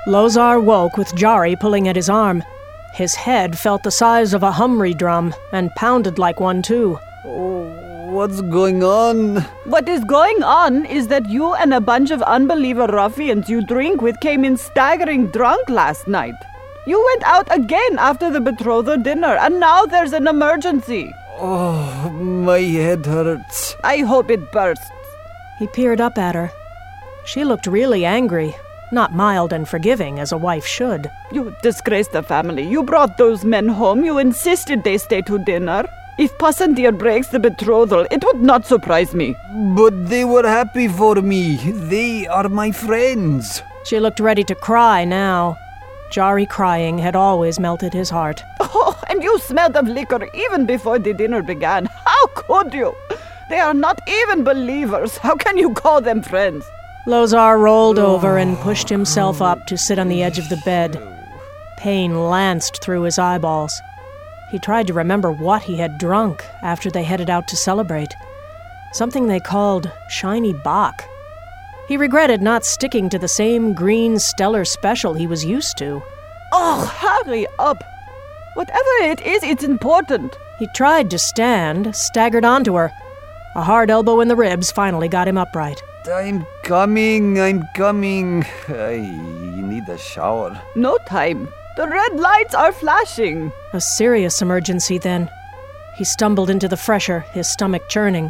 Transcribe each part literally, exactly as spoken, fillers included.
Lozar woke with Jari pulling at his arm. His head felt the size of a humri drum and pounded like one too. Oh, what's going on? What is going on is that you and a bunch of unbeliever ruffians you drink with came in staggering drunk last night. You went out again after the betrothal dinner, and now there's an emergency. Oh, my head hurts. I hope it bursts. He peered up at her. She looked really angry, not mild and forgiving as a wife should. You disgraced the family. You brought those men home. You insisted they stay to dinner. If Pasantir breaks the betrothal, it would not surprise me. But they were happy for me. They are my friends. She looked ready to cry now. Jari crying had always melted his heart. Oh, and you smelled of liquor even before the dinner began. How could you? They are not even believers. How can you call them friends? Lozar rolled over and pushed himself up to sit on the edge of the bed. Pain lanced through his eyeballs. He tried to remember what he had drunk after they headed out to celebrate. Something they called Shiny Bach. He regretted not sticking to the same green stellar special he was used to. Oh, hurry up. Whatever it is, it's important. He tried to stand, staggered onto her. A hard elbow in the ribs finally got him upright. I'm coming, I'm coming. I need a shower. No time. The red lights are flashing. A serious emergency, then. He stumbled into the fresher, his stomach churning.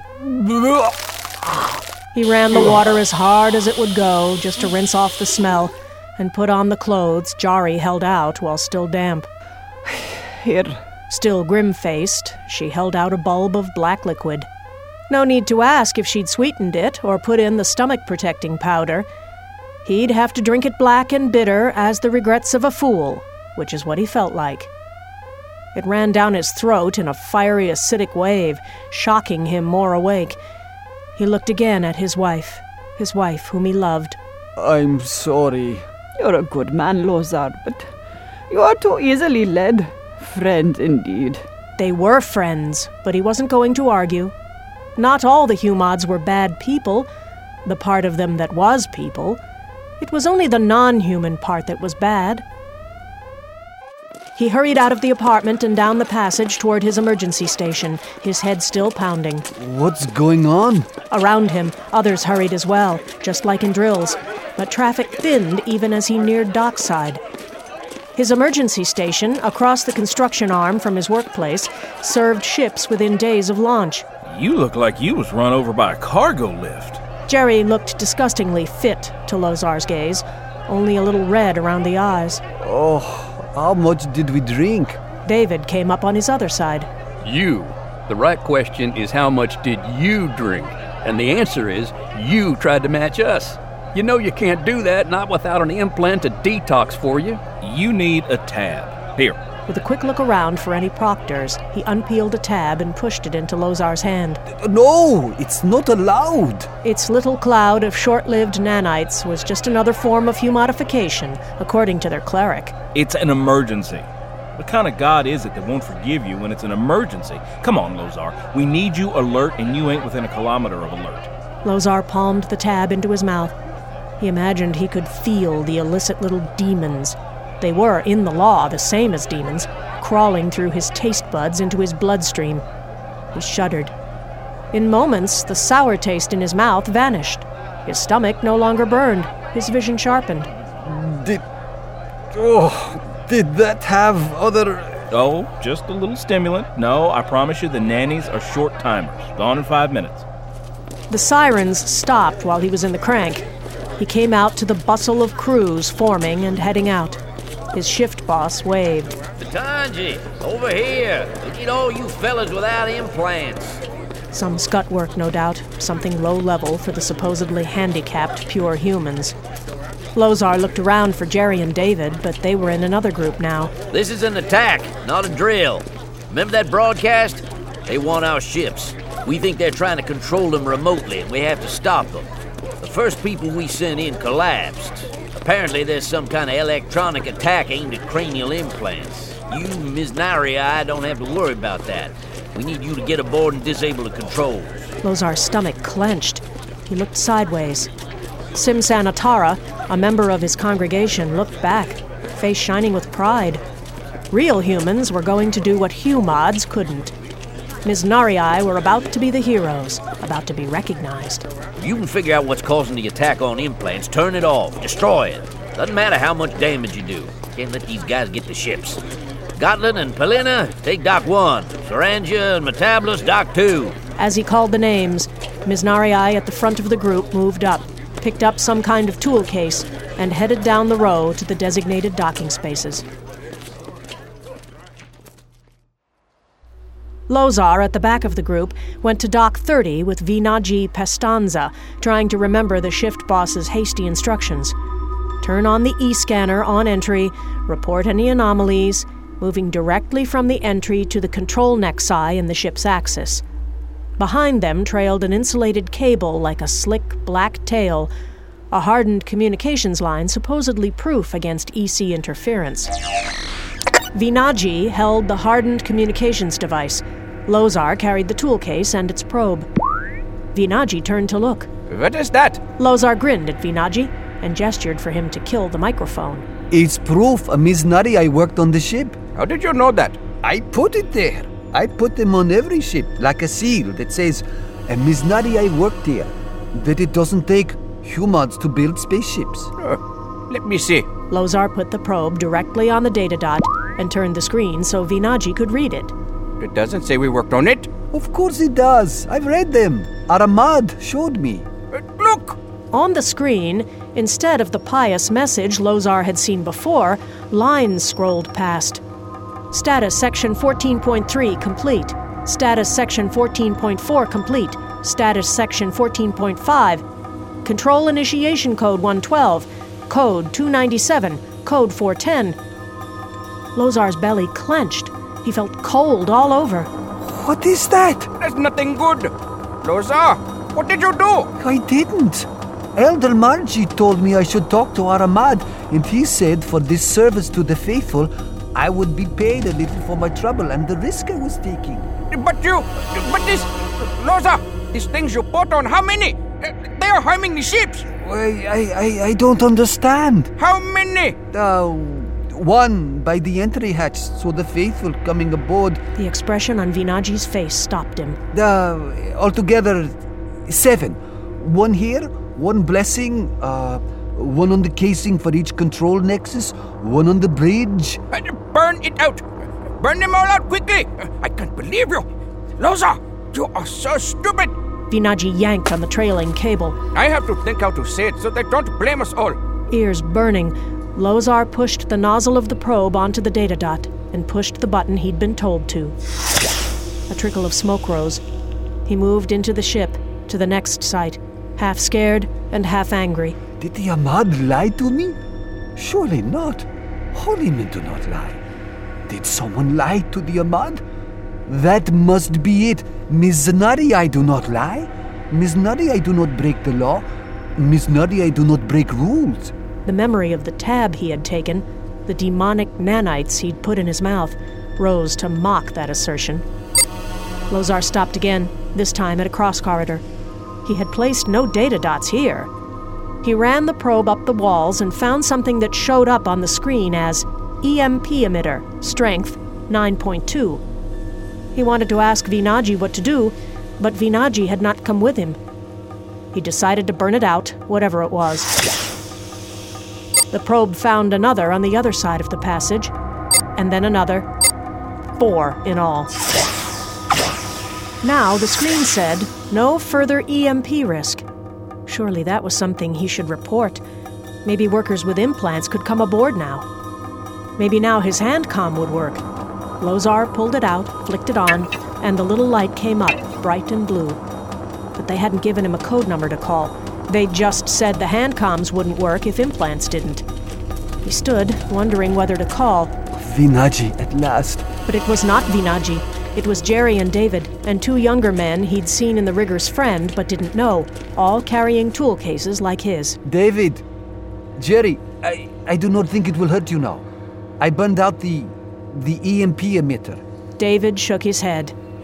He ran the water as hard as it would go, just to rinse off the smell, and put on the clothes Jari held out while still damp. Here. Still grim-faced, she held out a bulb of black liquid. No need to ask if she'd sweetened it or put in the stomach-protecting powder. He'd have to drink it black and bitter as the regrets of a fool, which is what he felt like. It ran down his throat in a fiery acidic wave, shocking him more awake. He looked again at his wife, his wife whom he loved. I'm sorry. You're a good man, Lozar, but you are too easily led. Friend, indeed. They were friends, but he wasn't going to argue. Not all the Humods were bad people, the part of them that was people. It was only the non-human part that was bad. He hurried out of the apartment and down the passage toward his emergency station, his head still pounding. What's going on? Around him, others hurried as well, just like in drills, but traffic thinned even as he neared dockside. His emergency station, across the construction arm from his workplace, served ships within days of launch. You look like you was run over by a cargo lift. Jerry looked disgustingly fit to Lozar's gaze, only a little red around the eyes. Oh, how much did we drink? David came up on his other side. You. The right question is how much did you drink? And the answer is you tried to match us. You know you can't do that, not without an implant to detox for you. You need a tab. Here. With a quick look around for any proctors, he unpeeled a tab and pushed it into Lozar's hand. No, it's not allowed. Its little cloud of short-lived nanites was just another form of humodification, according to their cleric. It's an emergency. What kind of god is it that won't forgive you when it's an emergency? Come on, Lozar. We need you alert, and you ain't within a kilometer of alert. Lozar palmed the tab into his mouth. He imagined he could feel the illicit little demons. They were, in the law, the same as demons, crawling through his taste buds into his bloodstream. He shuddered. In moments, the sour taste in his mouth vanished. His stomach no longer burned. His vision sharpened. Did... Oh, did that have other... Oh, just a little stimulant. No, I promise you the nannies are short timers. Gone in five minutes. The sirens stopped while he was in the crank. He came out to the bustle of crews forming and heading out. His shift boss waved. Batanji, over here. Look at all you fellas without implants. Some scut work, no doubt. Something low-level for the supposedly handicapped pure humans. Lozar looked around for Jerry and David, but they were in another group now. This is an attack, not a drill. Remember that broadcast? They want our ships. We think they're trying to control them remotely, and we have to stop them. The first people we sent in collapsed. Apparently there's some kind of electronic attack aimed at cranial implants. You, Miz Naria, don't have to worry about that. We need you to get aboard and disable the controls. Lozar's stomach clenched. He looked sideways. Simsanatara, a member of his congregation, looked back, face shining with pride. Real humans were going to do what Humods couldn't. Misnarii were about to be the heroes, about to be recognized. If you can figure out what's causing the attack on implants, turn it off, destroy it. Doesn't matter how much damage you do. Can't let these guys get the ships. Gotland and Polina, take Dock one. Saranja and Metabolus, Dock two. As he called the names, Misnarii at the front of the group moved up, picked up some kind of tool case, and headed down the row to the designated docking spaces. Lozar, at the back of the group, went to Dock thirty with Vinaji Pestanza, trying to remember the shift boss's hasty instructions. Turn on the e-scanner on entry, report any anomalies, moving directly from the entry to the control nexi in the ship's axis. Behind them trailed an insulated cable like a slick black tail, a hardened communications line supposedly proof against E C interference. Vinaji held the hardened communications device. Lozar carried the tool case and its probe. Vinaji turned to look. What is that? Lozar grinned at Vinaji and gestured for him to kill the microphone. It's proof a Misnarii worked on the ship. How did you know that? I put it there. I put them on every ship, like a seal that says, a Misnarii worked here. That it doesn't take humans to build spaceships. Uh, let me see. Lozar put the probe directly on the data dot and turned the screen so Vinaji could read it. It doesn't say we worked on it. Of course it does. I've read them. Aramad showed me. Uh, look! On the screen, instead of the pious message Lozar had seen before, lines scrolled past. Status Section fourteen point three complete. Status Section fourteen point four complete. Status Section fourteen point five. Control Initiation Code one twelve. Code two ninety-seven. Code four ten. Lozar's belly clenched. He felt cold all over. What is that? There's nothing good. Lozar, what did you do? I didn't. Elder Margie told me I should talk to Aramad, and he said for this service to the faithful, I would be paid a little for my trouble and the risk I was taking. But you, but this, Lozar, these things you put on, how many? They are harming the ships. I, I, I don't understand. How many? Uh, one by the entry hatch, so the faithful coming aboard. The expression on Vinaji's face stopped him. Uh, altogether, seven. One here, one blessing, uh, one on the casing for each control nexus, one on the bridge. Uh, burn it out. Burn them all out quickly. Uh, I can't believe you. Lozar, you are so stupid. Vinaji yanked on the trailing cable. I have to think how to say it so they don't blame us all. Ears burning, Lozar pushed the nozzle of the probe onto the data dot and pushed the button he'd been told to. A trickle of smoke rose. He moved into the ship, to the next site, half scared and half angry. Did the Ahmad lie to me? Surely not. Holy men do not lie. Did someone lie to the Ahmad? That must be it. Misnarii do not lie. Misnarii do not break the law. Misnarii do not break rules. The memory of the tab he had taken, the demonic nanites he'd put in his mouth, rose to mock that assertion. Lozar stopped again, this time at a cross corridor. He had placed no data dots here. He ran the probe up the walls and found something that showed up on the screen as E M P emitter, strength nine point two. He wanted to ask Vinaji what to do, but Vinaji had not come with him. He decided to burn it out, whatever it was. The probe found another on the other side of the passage, and then another. Four in all. Now the screen said, no further E M P risk. Surely that was something he should report. Maybe workers with implants could come aboard now. Maybe now his hand comm would work. Lozar pulled it out, flicked it on, and the little light came up, bright and blue. But they hadn't given him a code number to call. They just said the hand comms wouldn't work if implants didn't. He stood, wondering whether to call. Vinaji, at last. But it was not Vinaji. It was Jerry and David, and two younger men he'd seen in the rigger's friend but didn't know, all carrying tool cases like his. David, Jerry, I, I do not think it will hurt you now. I burned out the, the E M P emitter. David shook his head.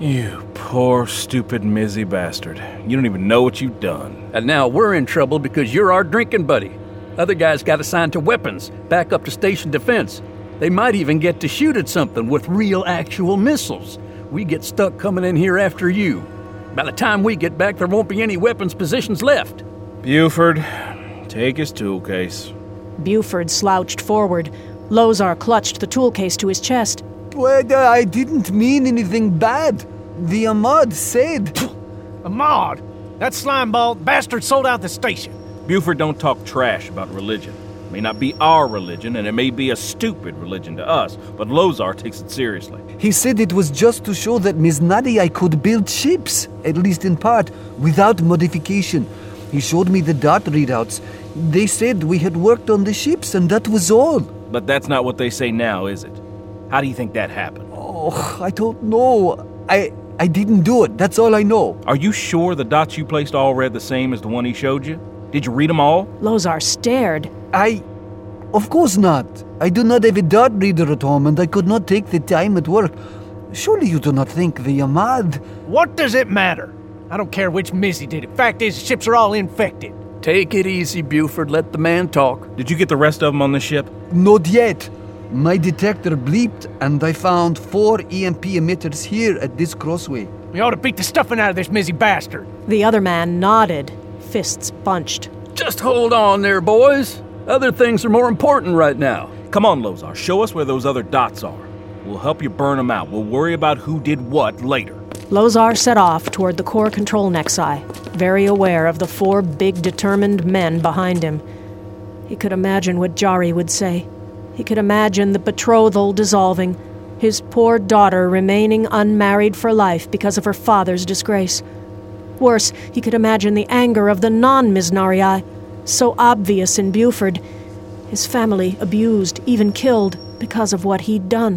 You poor, stupid, mizzy bastard. You don't even know what you've done. And now we're in trouble because you're our drinking buddy. Other guys got assigned to weapons, back up to station defense. They might even get to shoot at something with real, actual missiles. We get stuck coming in here after you. By the time we get back, there won't be any weapons positions left. Buford, take his tool case. Buford slouched forward. Lozar clutched the tool case to his chest. Well, uh, I didn't mean anything bad. The Ahmad said... Ahmad? That slimeball bastard sold out the station. Buford, don't talk trash about religion. It may not be our religion, and it may be a stupid religion to us, but Lozar takes it seriously. He said it was just to show that Miz Nadia could build ships, at least in part, without modification. He showed me the dot readouts. They said we had worked on the ships, and that was all. But that's not what they say now, is it? How do you think that happened? Oh, I don't know. I I didn't do it. That's all I know. Are you sure the dots you placed all read the same as the one he showed you? Did you read them all? Lozar stared. I... Of course not. I do not have a dot reader at home, and I could not take the time at work. Surely you do not think the Ahmad... What does it matter? I don't care which Mizzy did it. Fact is, the ships are all infected. Take it easy, Buford. Let the man talk. Did you get the rest of them on the ship? Not yet. My detector bleeped, and I found four E M P emitters here at this crossway. We ought to beat the stuffing out of this Mizzy bastard. The other man nodded, fists bunched. Just hold on there, boys. Other things are more important right now. Come on, Lozar. Show us where those other dots are. We'll help you burn them out. We'll worry about who did what later. Lozar set off toward the core control nexi, very aware of the four big, determined men behind him. He could imagine what Jari would say. He could imagine the betrothal dissolving, his poor daughter remaining unmarried for life because of her father's disgrace. Worse, he could imagine the anger of the non-Miznarii, so obvious in Buford, his family abused, even killed, because of what he'd done.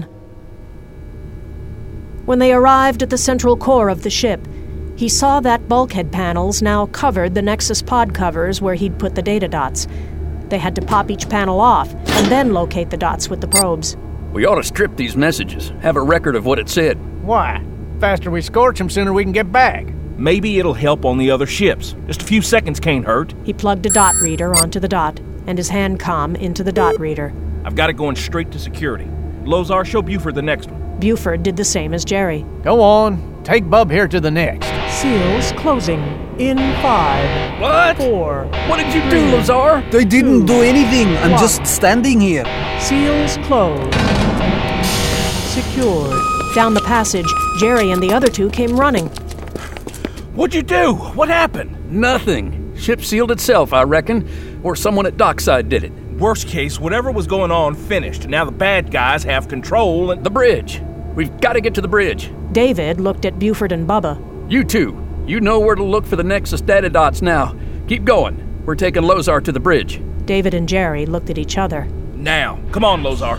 When they arrived at the central core of the ship, he saw that bulkhead panels now covered the Nexus pod covers where he'd put the data dots. They had to pop each panel off and then locate the dots with the probes. We ought to strip these messages, have a record of what it said. Why? Faster we scorch them, sooner we can get back. Maybe it'll help on the other ships. Just a few seconds can't hurt. He plugged a dot reader onto the dot and his hand comm into the dot reader. I've got it going straight to security. Lozar, show Buford the next one. Buford did the same as Jerry. Go on. Take Bub here to the next. Seals closing in five. What? Four. What did you do, Lozar? I didn't do anything. I'm One. just standing here. Seals closed. Secured. Down the passage, Jerry and the other two came running. What'd you do? What happened? Nothing. Ship sealed itself, I reckon. Or someone at dockside did it. Worst case, whatever was going on finished. Now the bad guys have control and... The bridge. We've got to get to the bridge. David looked at Buford and Bubba. You two, you know where to look for the Nexus data dots now. Keep going. We're taking Lozar to the bridge. David and Jerry looked at each other. Now. Come on, Lozar.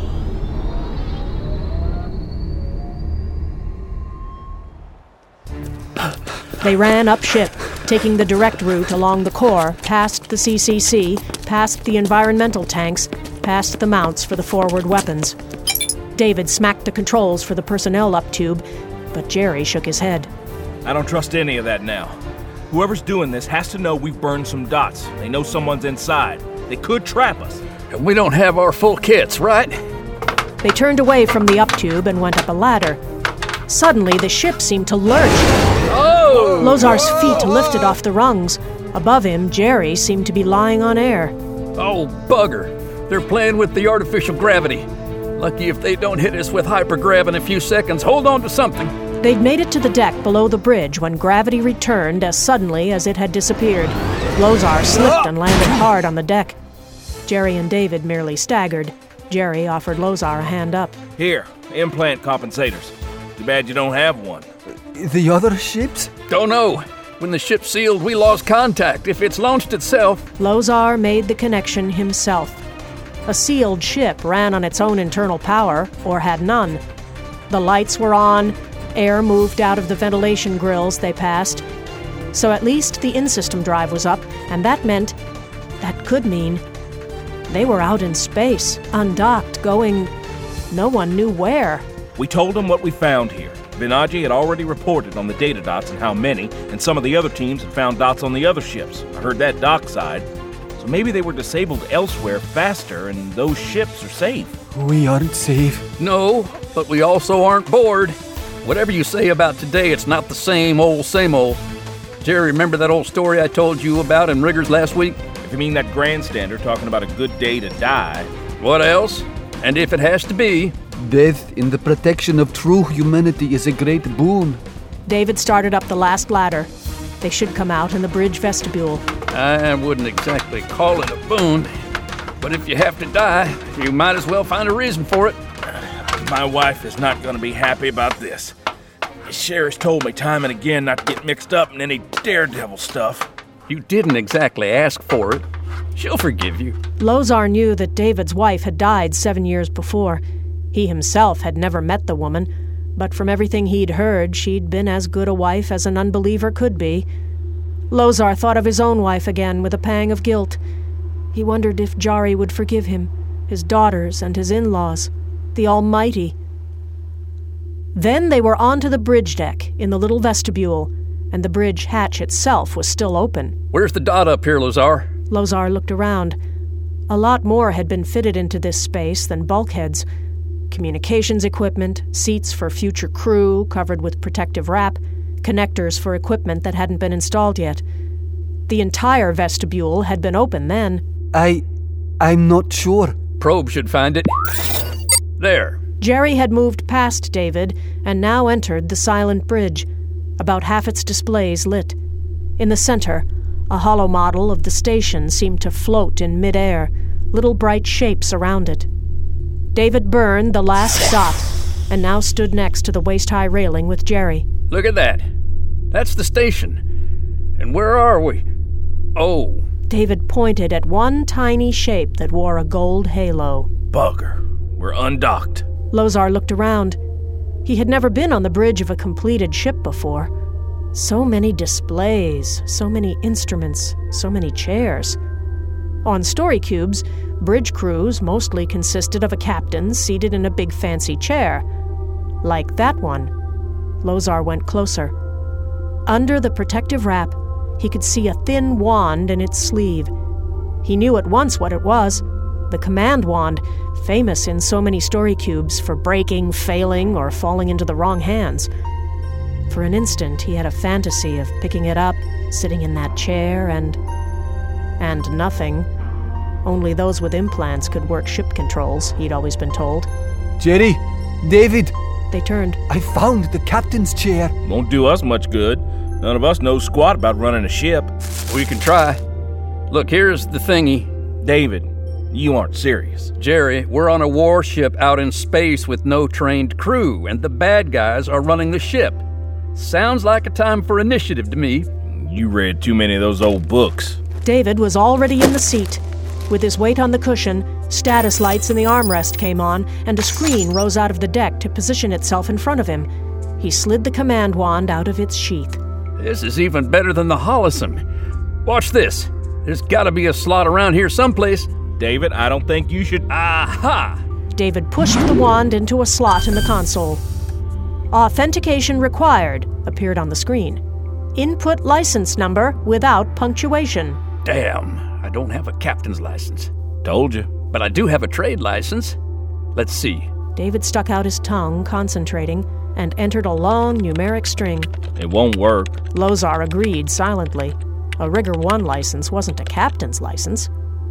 They ran up ship, taking the direct route along the core, past the C C C, past the environmental tanks, past the mounts for the forward weapons. David smacked the controls for the personnel up tube, but Jerry shook his head. I don't trust any of that now. Whoever's doing this has to know we've burned some dots. They know someone's inside. They could trap us. And we don't have our full kits, right? They turned away from the up tube and went up a ladder. Suddenly, the ship seemed to lurch. Oh! Lozar's feet lifted off the rungs. Above him, Jerry seemed to be lying on air. Oh, bugger. They're playing with the artificial gravity. Lucky if they don't hit us with hypergrav in a few seconds. Hold on to something. They'd made it to the deck below the bridge when gravity returned as suddenly as it had disappeared. Lozar slipped and landed hard on the deck. Jerry and David merely staggered. Jerry offered Lozar a hand up. Here, implant compensators. Too bad you don't have one. The other ships? Don't know. When the ship sealed, we lost contact. If it's launched itself... Lozar made the connection himself. A sealed ship ran on its own internal power, or had none. The lights were on, air moved out of the ventilation grills they passed. So at least the in-system drive was up, and that meant, that could mean, they were out in space, undocked, going no one knew where. We told them what we found here. Benaji had already reported on the data dots and how many, and some of the other teams had found dots on the other ships. I heard that dockside. So maybe they were disabled elsewhere faster, and those ships are safe. We aren't safe. No, but we also aren't bored. Whatever you say about today, it's not the same old, same old. Jerry, remember that old story I told you about in Riggers last week? If you mean that grandstander talking about a good day to die. What else? And if it has to be... Death in the protection of true humanity is a great boon. David started up the last ladder. They should come out in the bridge vestibule. I wouldn't exactly call it a boon, but if you have to die, you might as well find a reason for it. My wife is not going to be happy about this. Sherry's told me time and again not to get mixed up in any daredevil stuff. You didn't exactly ask for it. She'll forgive you. Lozar knew that David's wife had died seven years before. He himself had never met the woman, but from everything he'd heard, she'd been as good a wife as an unbeliever could be. Lozar thought of his own wife again with a pang of guilt. He wondered if Jari would forgive him, his daughters and his in-laws, the Almighty. Then they were onto the bridge deck in the little vestibule, and the bridge hatch itself was still open. Where's the dot up here, Lozar? Lozar looked around. A lot more had been fitted into this space than bulkheads. Communications equipment, seats for future crew covered with protective wrap, connectors for equipment that hadn't been installed yet. The entire vestibule had been open then. I... I'm not sure. Probe should find it. There. Jerry had moved past David and now entered the silent bridge, about half its displays lit. In the center, a hollow model of the station seemed to float in midair, little bright shapes around it. David burned the last dot and now stood next to the waist-high railing with Jerry. Look at that. That's the station. And where are we? Oh. David pointed at one tiny shape that wore a gold halo. Bugger. We're undocked. Lozar looked around. He had never been on the bridge of a completed ship before. So many displays, so many instruments, so many chairs. On story cubes, bridge crews mostly consisted of a captain seated in a big fancy chair. Like that one. Lozar went closer. Under the protective wrap, he could see a thin wand in its sleeve. He knew at once what it was. The command wand, famous in so many story cubes for breaking, failing, or falling into the wrong hands. For an instant, he had a fantasy of picking it up, sitting in that chair, and... and nothing. Only those with implants could work ship controls, he'd always been told. Jerry! David! They turned. I found the captain's chair. Won't do us much good. None of us know squat about running a ship. We can try. Look, here's the thingy. David, you aren't serious. Jerry, we're on a warship out in space with no trained crew, and the bad guys are running the ship. Sounds like a time for initiative to me. You read too many of those old books. David was already in the seat. With his weight on the cushion, status lights in the armrest came on, and a screen rose out of the deck to position itself in front of him. He slid the command wand out of its sheath. This is even better than the Hollism. Watch this. There's gotta be a slot around here someplace. David, I don't think you should... Aha! David pushed the wand into a slot in the console. Authentication required appeared on the screen. Input license number without punctuation. Damn, I don't have a captain's license. Told you. But I do have a trade license. Let's see. David stuck out his tongue, concentrating, and entered a long numeric string. It won't work. Lozar agreed silently. A Rigger one license wasn't a captain's license.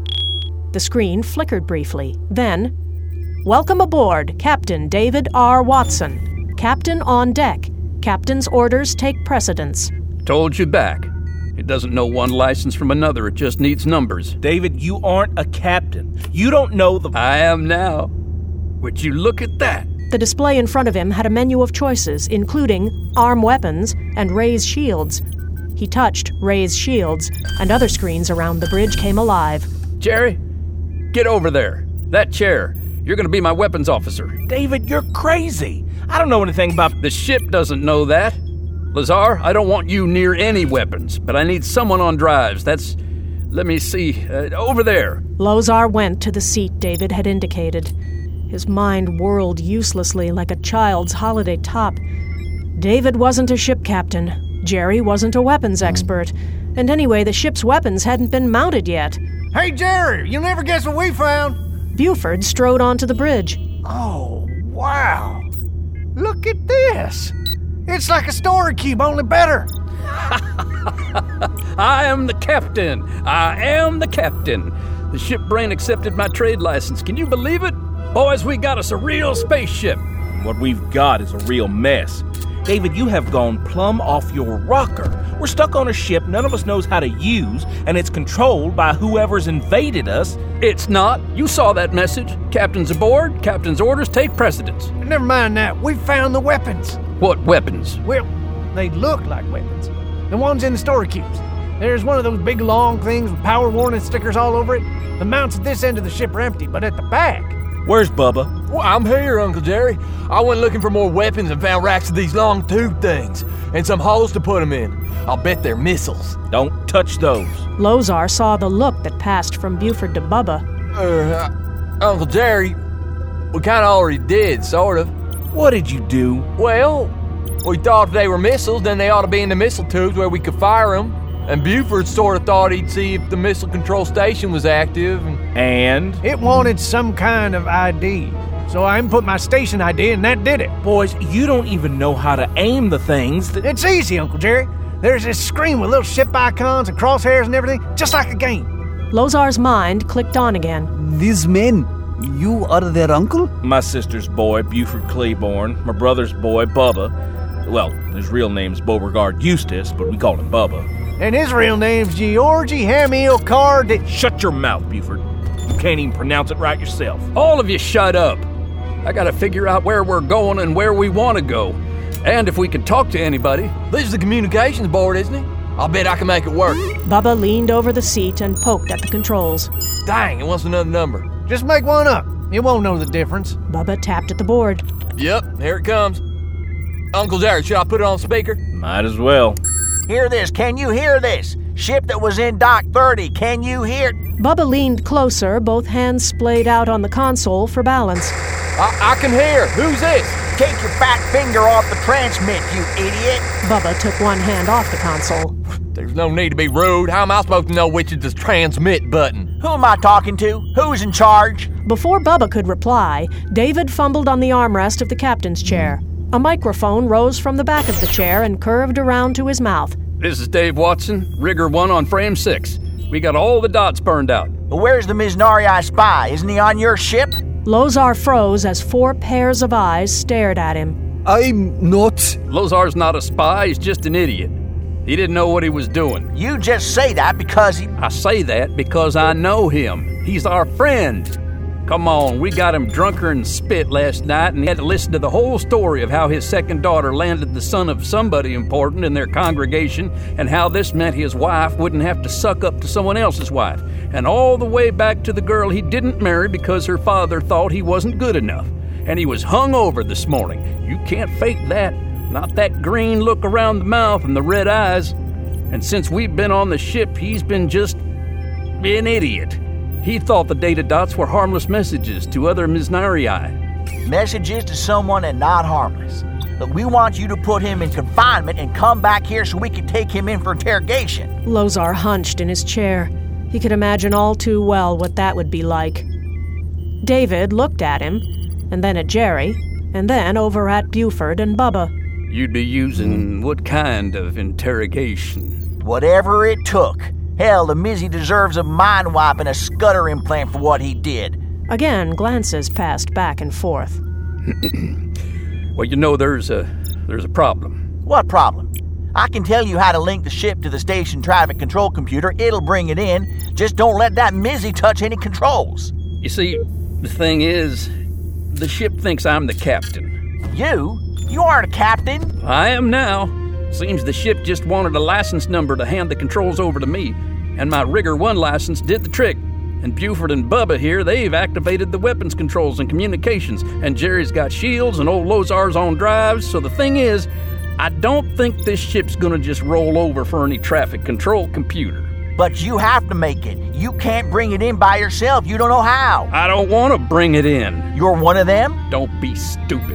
The screen flickered briefly. Then, welcome aboard, Captain David R. Watson. Captain on deck. Captain's orders take precedence. Told you back. It doesn't know one license from another. It just needs numbers. David, you aren't a captain. You don't know the... I am now. Would you look at that? The display in front of him had a menu of choices, including arm weapons and raise shields. He touched raise shields, and other screens around the bridge came alive. Jerry, get over there. That chair. You're going to be my weapons officer. David, you're crazy. I don't know anything about... The ship doesn't know that. Lazar, I don't want you near any weapons, but I need someone on drives. That's... Let me see. Uh, over there. Lozar went to the seat David had indicated. His mind whirled uselessly like a child's holiday top. David wasn't a ship captain. Jerry wasn't a weapons expert. And anyway, the ship's weapons hadn't been mounted yet. Hey, Jerry, you'll never guess what we found. Buford strode onto the bridge. Oh, wow. Look at this. It's like a story cube, only better. I am the captain. I am the captain. The ship brain accepted my trade license. Can you believe it? Boys, we got us a real spaceship. What we've got is a real mess. David, you have gone plumb off your rocker. We're stuck on a ship none of us knows how to use, and it's controlled by whoever's invaded us. It's not. You saw that message. Captain's aboard. Captain's orders take precedence. Never mind that. We found the weapons. What weapons? Well, they look like weapons. The ones in the story cubes. There's one of those big long things with power warning stickers all over it. The mounts at this end of the ship are empty, but at the back... Where's Bubba? Well, I'm here, Uncle Jerry. I went looking for more weapons and found racks of these long tube things and some holes to put them in. I'll bet they're missiles. Don't touch those. Lozar saw the look that passed from Buford to Bubba. Uh, Uncle Jerry, we kind of already did, sort of. What did you do? Well, we thought if they were missiles, then they ought to be in the missile tubes where we could fire them. And Buford sort of thought he'd see if the missile control station was active. And, and? It wanted some kind of I D. So I input my station I D and that did it. Boys, you don't even know how to aim the things that... It's easy, Uncle Jerry. There's this screen with little ship icons and crosshairs and everything, just like a game. Lozar's mind clicked on again. These men, you are their uncle? My sister's boy, Buford Claiborne. My brother's boy, Bubba. Well, his real name's Beauregard Eustace, but we call him Bubba. And his real name's Georgie Hamilcar de... Shut your mouth, Buford. You can't even pronounce it right yourself. All of you shut up. I gotta figure out where we're going and where we want to go. And if we can talk to anybody. This is the communications board, isn't it? I'll bet I can make it work. Bubba leaned over the seat and poked at the controls. Dang, it wants another number. Just make one up. You won't know the difference. Bubba tapped at the board. Yep, here it comes. Uncle Jerry, should I put it on speaker? Might as well. Hear this, can you hear this? Ship that was in Dock thirty, can you hear? Bubba leaned closer, both hands splayed out on the console for balance. I, I can hear. Who's this? Take your fat finger off the transmit, you idiot. Bubba took one hand off the console. There's no need to be rude. How am I supposed to know which is the transmit button? Who am I talking to? Who's in charge? Before Bubba could reply, David fumbled on the armrest of the captain's chair. A microphone rose from the back of the chair and curved around to his mouth. This is Dave Watson, Rigger one on frame six. We got all the dots burned out. Where's the Miznarii spy? Isn't he on your ship? Lozar froze as four pairs of eyes stared at him. I'm not... Lozar's not a spy, he's just an idiot. He didn't know what he was doing. You just say that because he... I say that because I know him. He's our friend. Come on, we got him drunker than spit last night and he had to listen to the whole story of how his second daughter landed the son of somebody important in their congregation and how this meant his wife wouldn't have to suck up to someone else's wife. And all the way back to the girl he didn't marry because her father thought he wasn't good enough. And he was hung over this morning. You can't fake that. Not that green look around the mouth and the red eyes. And since we've been on the ship, he's been just an idiot. He thought the data dots were harmless messages to other Miznarii. Messages to someone and not harmless. But we want you to put him in confinement and come back here so we can take him in for interrogation. Lozar hunched in his chair. He could imagine all too well what that would be like. David looked at him, and then at Jerry, and then over at Buford and Bubba. You'd be using what kind of interrogation? Whatever it took. Hell, the Mizzy deserves a mind wipe and a scudder implant for what he did. Again, glances passed back and forth. Well, you know, there's a there's a problem. What problem? I can tell you how to link the ship to the station traffic control computer. It'll bring it in. Just don't let that Mizzy touch any controls. You see, the thing is, the ship thinks I'm the captain. You? You aren't a captain. I am now. Seems the ship just wanted a license number to hand the controls over to me, and my Rigger one license did the trick. And Buford and Bubba here, they've activated the weapons controls and communications, and Jerry's got shields and old Lozar's on drives, so the thing is, I don't think this ship's gonna just roll over for any traffic control computer. But you have to make it. You can't bring it in by yourself. You don't know how. I don't want to bring it in. You're one of them? Don't be stupid.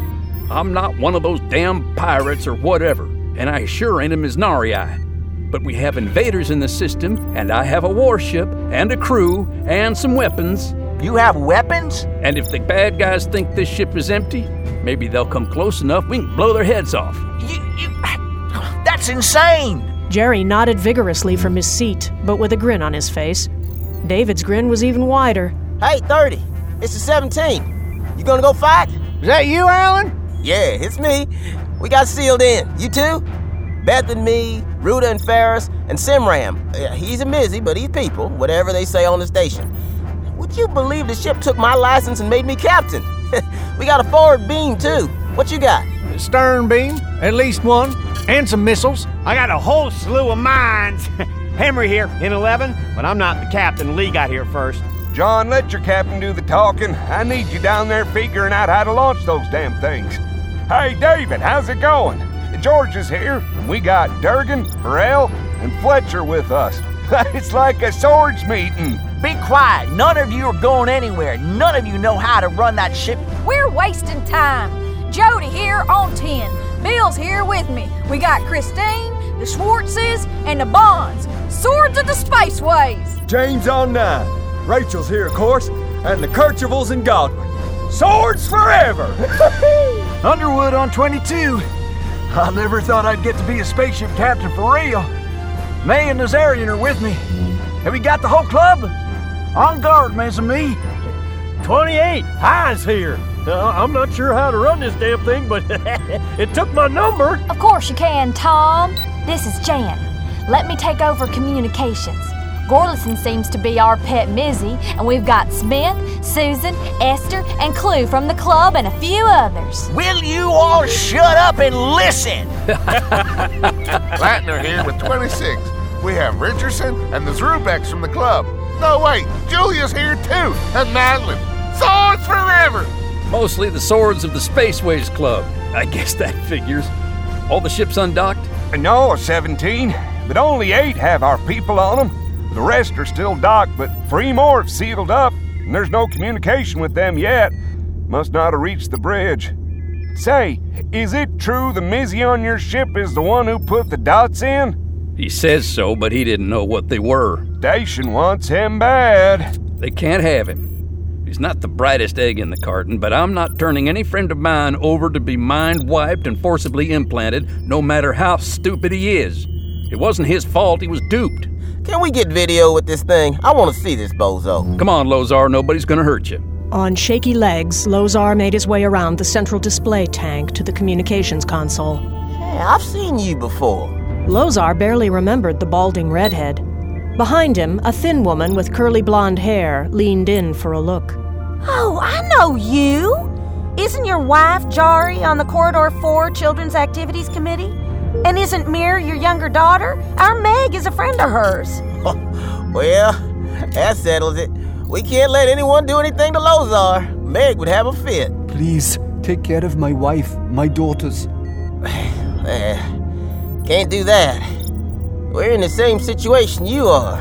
I'm not one of those damn pirates or whatever, and I sure ain't a Misnarii. But we have invaders in the system, and I have a warship, and a crew, and some weapons. You have weapons? And if the bad guys think this ship is empty, maybe they'll come close enough we can blow their heads off. You, you, that's insane! Jerry nodded vigorously from his seat, but with a grin on his face. David's grin was even wider. Hey, thirty, it's the seventeen. You gonna go fight? Is that you, Alan? Yeah, it's me. We got sealed in. You too? Beth and me, Ruta and Ferris, and Simram. Uh, he's a Mizzy, but he's people, whatever they say on the station. Would you believe the ship took my license and made me captain? We got a forward beam, too. What you got? A stern beam, at least one, and some missiles. I got a whole slew of mines. Henry here, in eleven, but I'm not the captain. Lee got here first. John, let your captain do the talking. I need you down there figuring out how to launch those damn things. Hey, David, how's it going? George is here, and we got Durgan, Burrell, and Fletcher with us. It's like a swords meeting. Be quiet. None of you are going anywhere. None of you know how to run that ship. We're wasting time. Jody here on ten. Bill's here with me. We got Christine, the Schwartzes, and the Bonds. Swords of the Spaceways. James on nine. Rachel's here, of course, and the Kerchevals and Godwin. Swords forever! Underwood on twenty-two. I never thought I'd get to be a spaceship captain for real. May and Nazarian are with me. Have we got the whole club? On guard, Miz and me. twenty-eight, High's here. Uh, I'm not sure how to run this damn thing, but it took my number. Of course you can, Tom. This is Jan. Let me take over communications. Gorlison seems to be our pet Mizzy, and we've got Smith, Susan, Esther, and Clue from the club, and a few others. Will you all shut up and listen? Latner here with twenty-six. We have Richardson and the Zrubeks from the club. No, wait, Julia's here too, and Madeline. Swords forever! Mostly the Swords of the Spaceways Club. I guess that figures. All the ships undocked? No, seventeen, but only eight have our people on them. The rest are still docked, but three more have sealed up, and there's no communication with them yet. Must not have reached the bridge. Say, is it true the Mizzy on your ship is the one who put the dots in? He says so, but he didn't know what they were. Station wants him bad. They can't have him. He's not the brightest egg in the carton, but I'm not turning any friend of mine over to be mind-wiped and forcibly implanted, no matter how stupid he is. It wasn't his fault, he was duped. Can we get video with this thing? I want to see this bozo. Come on, Lozar, nobody's gonna hurt you. On shaky legs, Lozar made his way around the central display tank to the communications console. Hey, I've seen you before. Lozar barely remembered the balding redhead. Behind him, a thin woman with curly blonde hair leaned in for a look. Oh, I know you! Isn't your wife, Jari, on the Corridor four Children's Activities Committee? And isn't Mir your younger daughter? Our Meg is a friend of hers. Well, that settles it. We can't let anyone do anything to Lozar. Meg would have a fit. Please, take care of my wife, my daughters. eh, can't do that. We're in the same situation you are.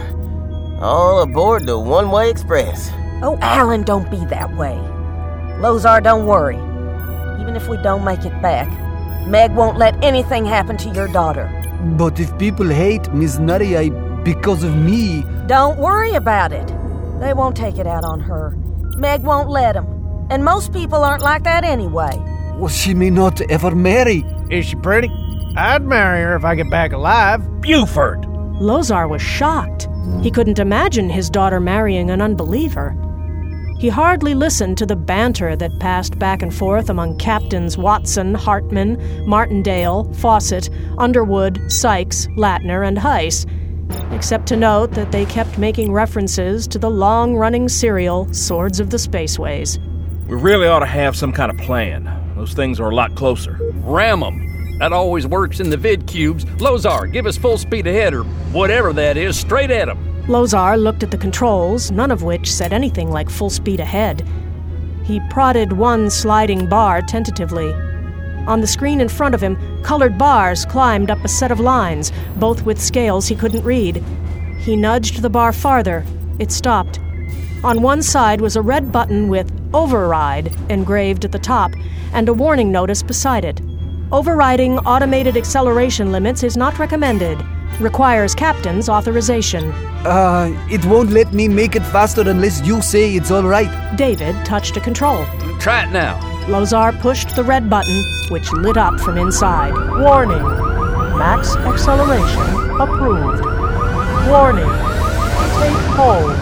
All aboard the One-Way Express. Oh, Alan, don't be that way. Lozar, don't worry. Even if we don't make it back, Meg won't let anything happen to your daughter. But if people hate Miss Narii because of me... Don't worry about it. They won't take it out on her. Meg won't let them. And most people aren't like that anyway. Well, she may not ever marry. Is she pretty? I'd marry her if I get back alive. Buford! Lozar was shocked. He couldn't imagine his daughter marrying an unbeliever. He hardly listened to the banter that passed back and forth among Captains Watson, Hartman, Martindale, Fawcett, Underwood, Sykes, Latner, and Heiss, except to note that they kept making references to the long-running serial Swords of the Spaceways. We really ought to have some kind of plan. Those things are a lot closer. Ram 'em. That always works in the vid cubes. Lozar, give us full speed ahead, or whatever that is, straight at 'em. Lozar looked at the controls, none of which said anything like full speed ahead. He prodded one sliding bar tentatively. On the screen in front of him, colored bars climbed up a set of lines, both with scales he couldn't read. He nudged the bar farther. It stopped. On one side was a red button with Override engraved at the top, and a warning notice beside it. Overriding automated acceleration limits is not recommended. Requires captain's authorization. Uh, it won't let me make it faster unless you say it's all right. David touched a control. Try it now. Lozar pushed the red button, which lit up from inside. Warning. Max acceleration approved. Warning. Take hold.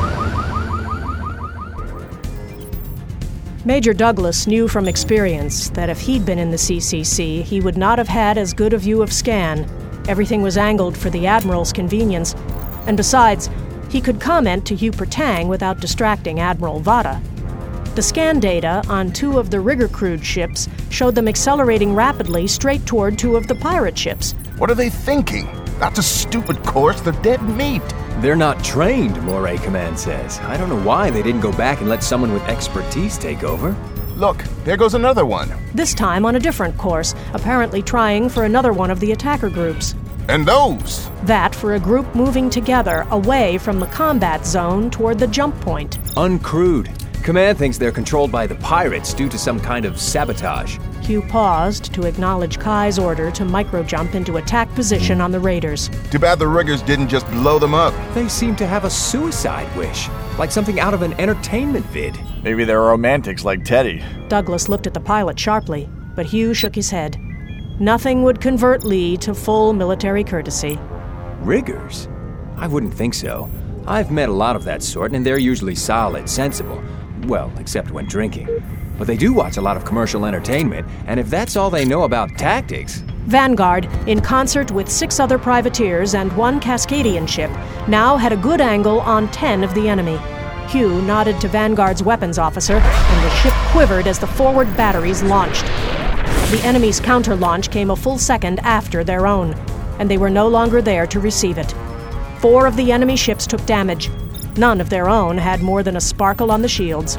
Major Douglas knew from experience that if he'd been in the C C C, he would not have had as good a view of Scan. Everything was angled for the Admiral's convenience. And besides, he could comment to Hugh Pertang without distracting Admiral Vada. The scan data on two of the rigger-crewed ships showed them accelerating rapidly straight toward two of the pirate ships. What are they thinking? That's a stupid course. They're dead meat. They're not trained, Moray Command says. I don't know why they didn't go back and let someone with expertise take over. Look, there goes another one. This time on a different course, apparently trying for another one of the attacker groups. And those? That for a group moving together away from the combat zone toward the jump point. Uncrewed. Command thinks they're controlled by the pirates due to some kind of sabotage. Hugh paused to acknowledge Kai's order to micro-jump into attack position on the raiders. Too bad the riggers didn't just blow them up. They seem to have a suicide wish, like something out of an entertainment vid. Maybe they're romantics like Teddy. Douglas looked at the pilot sharply, but Hugh shook his head. Nothing would convert Lee to full military courtesy. Riggers? I wouldn't think so. I've met a lot of that sort, and they're usually solid, sensible. Well, except when drinking. But they do watch a lot of commercial entertainment, and if that's all they know about tactics... Vanguard, in concert with six other privateers and one Cascadian ship, now had a good angle on ten of the enemy. Hugh nodded to Vanguard's weapons officer, and the ship quivered as the forward batteries launched. The enemy's counter-launch came a full second after their own, and they were no longer there to receive it. Four of the enemy ships took damage. None of their own had more than a sparkle on the shields.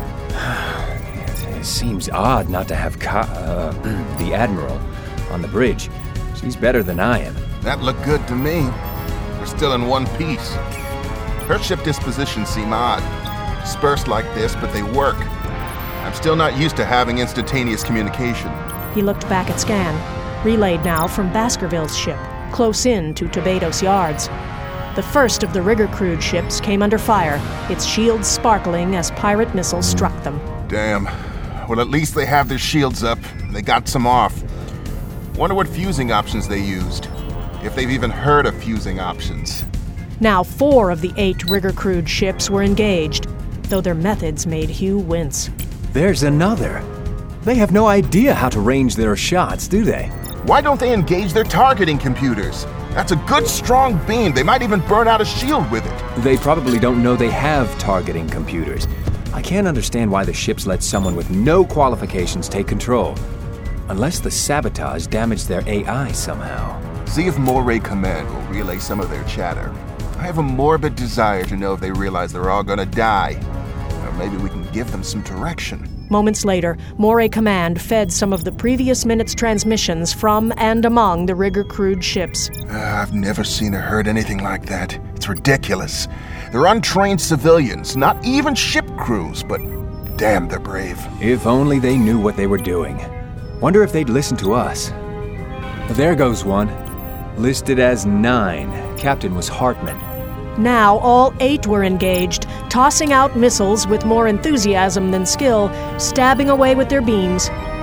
It seems odd not to have Ka- uh, the Admiral on the bridge. She's better than I am. That looked good to me. We're still in one piece. Her ship dispositions seem odd. Dispersed like this, but they work. I'm still not used to having instantaneous communication. He looked back at Scan, relayed now from Baskerville's ship, close in to Tobados Yards. The first of the rigger-crewed ships came under fire, its shields sparkling as pirate missiles struck them. Damn. Well, at least they have their shields up. They got some off. Wonder what fusing options they used. If they've even heard of fusing options. Now four of the eight rigger-crewed ships were engaged, though their methods made Hugh wince. There's another. They have no idea how to range their shots, do they? Why don't they engage their targeting computers? That's a good, strong beam. They might even burn out a shield with it. They probably don't know they have targeting computers. I can't understand why the ships let someone with no qualifications take control. Unless the sabotage damaged their A I somehow. See if Moray Command will relay some of their chatter. I have a morbid desire to know if they realize they're all gonna die. Or maybe we can give them some direction. Moments later, Moray Command fed some of the previous minute's transmissions from and among the rigger-crewed ships. Uh, I've never seen or heard anything like that. It's ridiculous. They're untrained civilians, not even ship crews, but damn, they're brave. If only they knew what they were doing. Wonder if they'd listen to us. There goes one. Listed as nine. Captain was Hartman. Now all eight were engaged, tossing out missiles with more enthusiasm than skill, stabbing away with their beams.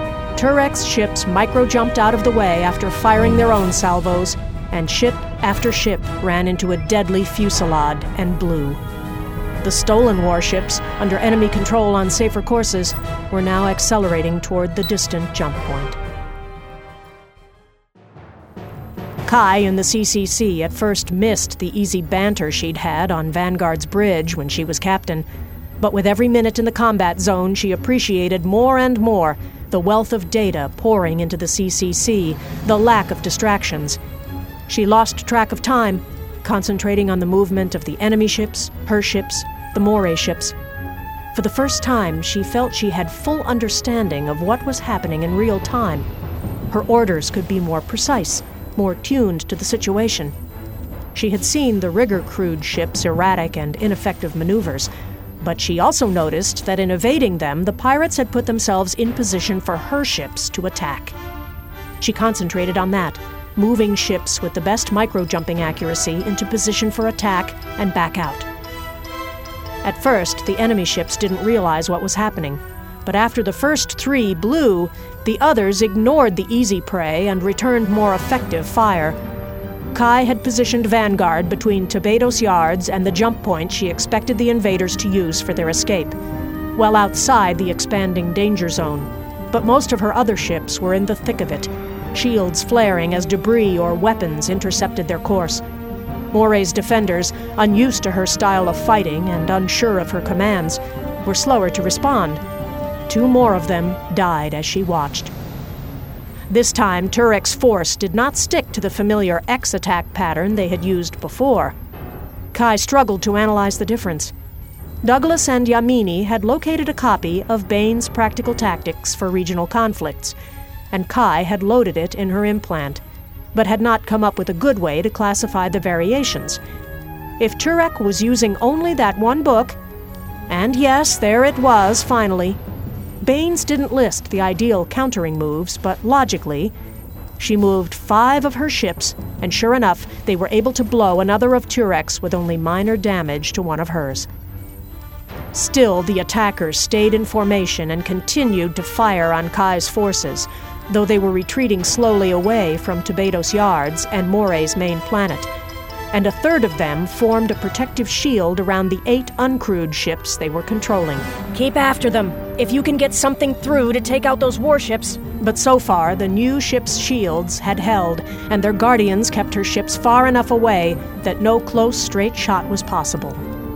Turex ships micro-jumped out of the way after firing their own salvos, and ship after ship ran into a deadly fusillade and blew. The stolen warships, under enemy control on safer courses, were now accelerating toward the distant jump point. Kai and the C C C at first missed the easy banter she'd had on Vanguard's bridge when she was captain, but with every minute in the combat zone she appreciated more and more the wealth of data pouring into the C C C, the lack of distractions. She lost track of time, concentrating on the movement of the enemy ships, her ships, the Moray ships. For the first time, she felt she had full understanding of what was happening in real time. Her orders could be more precise, more tuned to the situation. She had seen the rigger-crewed ships' erratic and ineffective maneuvers, But she also noticed that in evading them, the pirates had put themselves in position for her ships to attack. She concentrated on that, moving ships with the best micro-jumping accuracy into position for attack and back out. At first, the enemy ships didn't realize what was happening, but after the first three blew, the others ignored the easy prey and returned more effective fire. Kai had positioned Vanguard between Tebedos Yards and the jump point she expected the invaders to use for their escape, well outside the expanding danger zone. But most of her other ships were in the thick of it, shields flaring as debris or weapons intercepted their course. Moray's defenders, unused to her style of fighting and unsure of her commands, were slower to respond. Two more of them died as she watched. This time, Turek's force did not stick to the familiar X-attack pattern they had used before. Kai struggled to analyze the difference. Douglas and Yamini had located a copy of Bane's Practical Tactics for Regional Conflicts, and Kai had loaded it in her implant, but had not come up with a good way to classify the variations. If Turek was using only that one book, and yes, there it was, finally, Baines didn't list the ideal countering moves, but logically, she moved five of her ships, and sure enough, they were able to blow another of Turek's with only minor damage to one of hers. Still, the attackers stayed in formation and continued to fire on Kai's forces, though they were retreating slowly away from Tebedos Yards and Moray's main planet, and a third of them formed a protective shield around the eight uncrewed ships they were controlling. Keep after them, if you can get something through to take out those warships. But so far, the new ship's shields had held, and their guardians kept her ships far enough away that no close, straight shot was possible.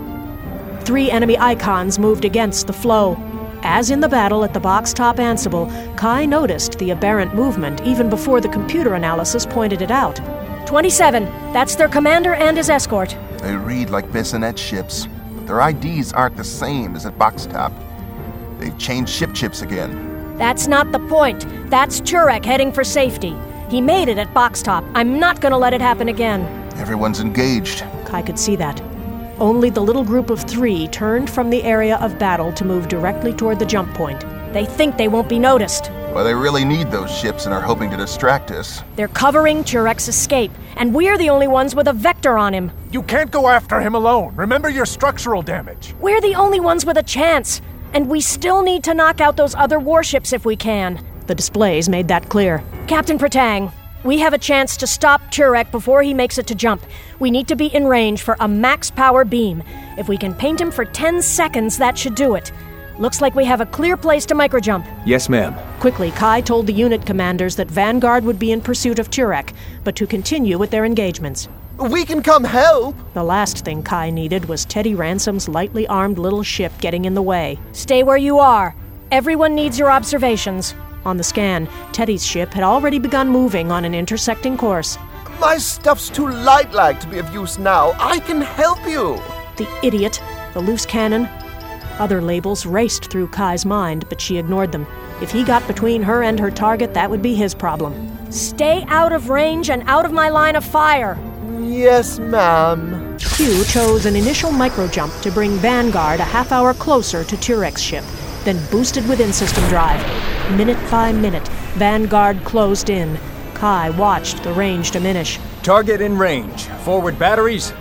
Three enemy icons moved against the flow. As in the battle at the box top Ansible, Kai noticed the aberrant movement even before the computer analysis pointed it out. twenty-seven. That's their commander and his escort. They read like Bissonette ships, but their I Ds aren't the same as at box top. They've changed ship chips again. That's not the point. That's Turek heading for safety. He made it at box top. I'm not gonna let it happen again. Everyone's engaged. Kai could see that. Only the little group of three turned from the area of battle to move directly toward the jump point. They think they won't be noticed. Well, they really need those ships and are hoping to distract us. They're covering Turek's escape, and we're the only ones with a vector on him. You can't go after him alone. Remember your structural damage. We're the only ones with a chance, and we still need to knock out those other warships if we can. The displays made that clear. Captain Pratang, we have a chance to stop Turek before he makes it to jump. We need to be in range for a max power beam. If we can paint him for ten seconds, that should do it. Looks like we have a clear place to microjump. Yes, ma'am. Quickly, Kai told the unit commanders that Vanguard would be in pursuit of Turek, but to continue with their engagements. We can come help! The last thing Kai needed was Teddy Ransom's lightly armed little ship getting in the way. Stay where you are. Everyone needs your observations. On the scan, Teddy's ship had already begun moving on an intersecting course. My stuff's too light-like to be of use now. I can help you! The idiot, the loose cannon. Other labels raced through Kai's mind, but she ignored them. If he got between her and her target, that would be his problem. Stay out of range and out of my line of fire. Yes, ma'am. Q chose an initial microjump to bring Vanguard a half hour closer to Turek's ship, then boosted with in-system drive. Minute by minute, Vanguard closed in. Kai watched the range diminish. Target in range. Forward batteries.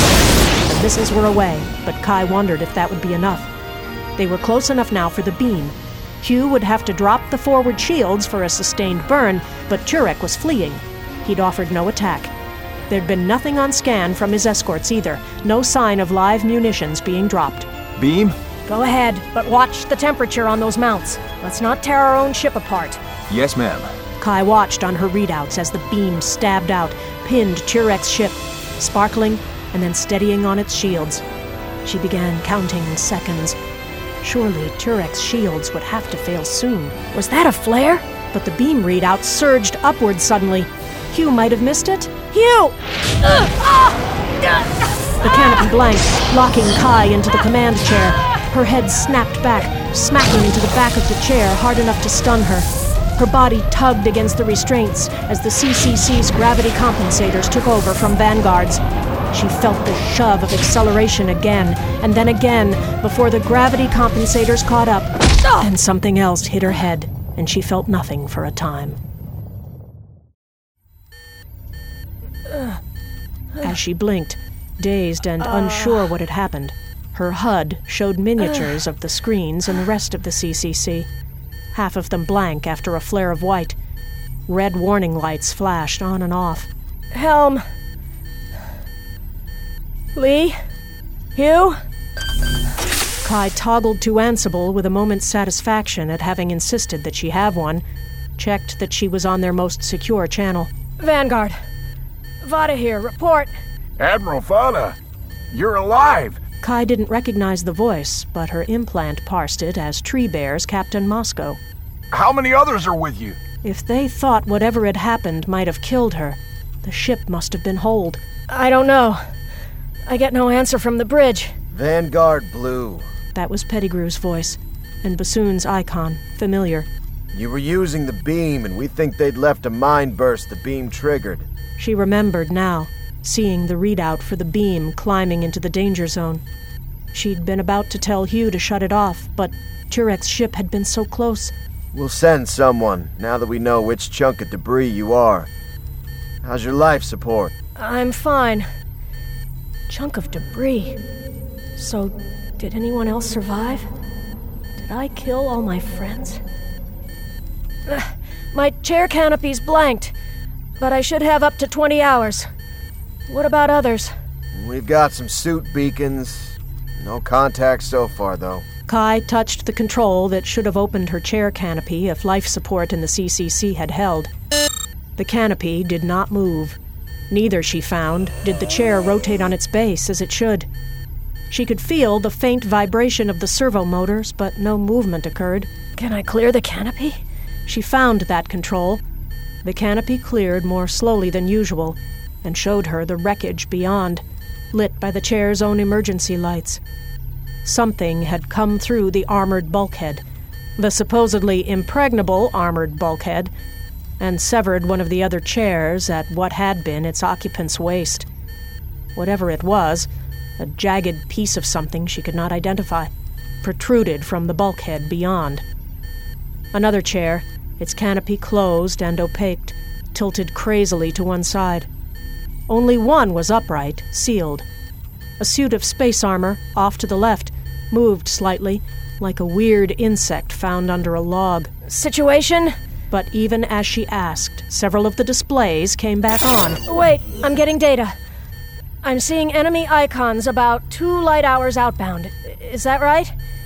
The missiles were away, but Kai wondered if that would be enough. They were close enough now for the beam. Q would have to drop the forward shields for a sustained burn, but Turek was fleeing. He'd offered no attack. There'd been nothing on scan from his escorts either. No sign of live munitions being dropped. Beam? Go ahead, but watch the temperature on those mounts. Let's not tear our own ship apart. Yes, ma'am. Kai watched on her readouts as the beam stabbed out, pinned Turek's ship, sparkling and then steadying on its shields. She began counting seconds. Surely Turek's shields would have to fail soon. Was that a flare? But the beam readout surged upward suddenly. Hugh might have missed it. Hugh! The canopy blanked, locking Kai into the command chair. Her head snapped back, smacking into the back of the chair hard enough to stun her. Her body tugged against the restraints as the C C C's gravity compensators took over from Vanguard's. She felt the shove of acceleration again, and then again, before the gravity compensators caught up. And something else hit her head, and she felt nothing for a time. As she blinked, dazed and unsure what had happened, her H U D showed miniatures of the screens and the rest of the C C C, half of them blank after a flare of white. Red warning lights flashed on and off. Helm. Lee? Hugh? Kai toggled to Ansible with a moment's satisfaction at having insisted that she have one, checked that she was on their most secure channel. Vanguard. Vada here, report. Admiral Vada, you're alive. Kai didn't recognize the voice, but her implant parsed it as Tree Bear's Captain Moscow. How many others are with you? If they thought whatever had happened might have killed her, the ship must have been holed. I don't know. I get no answer from the bridge. Vanguard Blue. That was Pettigrew's voice, and Bassoon's icon, familiar. You were using the beam, and we think they'd left a mine burst the beam triggered. She remembered now, seeing the readout for the beam climbing into the danger zone. She'd been about to tell Hugh to shut it off, but Turek's ship had been so close. We'll send someone, now that we know which chunk of debris you are. How's your life support? I'm fine. Chunk of debris. So, did anyone else survive? Did I kill all my friends? Uh, my chair canopy's blanked, but I should have up to twenty hours. What about others? We've got some suit beacons. No contact so far, though. Kai touched the control that should have opened her chair canopy if life support in the C C C had held. The canopy did not move. Neither, she found, did the chair rotate on its base as it should. She could feel the faint vibration of the servo motors, but no movement occurred. Can I clear the canopy? She found that control. The canopy cleared more slowly than usual, and showed her the wreckage beyond, lit by the chair's own emergency lights. Something had come through the armored bulkhead, the supposedly impregnable armored bulkhead, and severed one of the other chairs at what had been its occupant's waist. Whatever it was, a jagged piece of something she could not identify, protruded from the bulkhead beyond. Another chair, its canopy closed and opaqued, tilted crazily to one side. Only one was upright, sealed. A suit of space armor, off to the left, moved slightly, like a weird insect found under a log. Situation? But even as she asked, several of the displays came back on. Wait, I'm getting data. I'm seeing enemy icons about two light hours outbound. Is that right?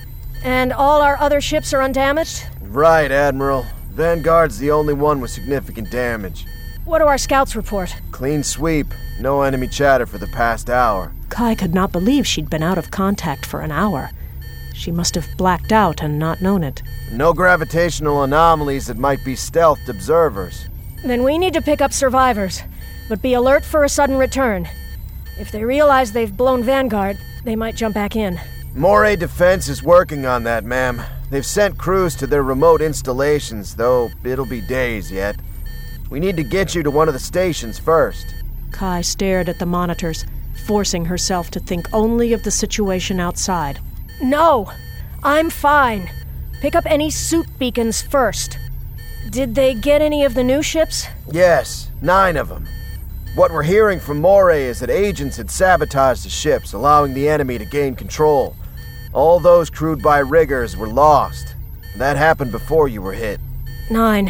And all our other ships are undamaged? Right, Admiral. Vanguard's the only one with significant damage. What do our scouts report? Clean sweep. No enemy chatter for the past hour. Kai could not believe she'd been out of contact for an hour. She must have blacked out and not known it. No gravitational anomalies that might be stealthed observers. Then we need to pick up survivors, but be alert for a sudden return. If they realize they've blown Vanguard, they might jump back in. Moray Defense is working on that, ma'am. They've sent crews to their remote installations, though it'll be days yet. We need to get you to one of the stations first. Kai stared at the monitors, forcing herself to think only of the situation outside. No! I'm fine. Pick up any suit beacons first. Did they get any of the new ships? Yes, nine of them. What we're hearing from Moray is that agents had sabotaged the ships, allowing the enemy to gain control. All those crewed by riggers were lost. That happened before you were hit. Nine.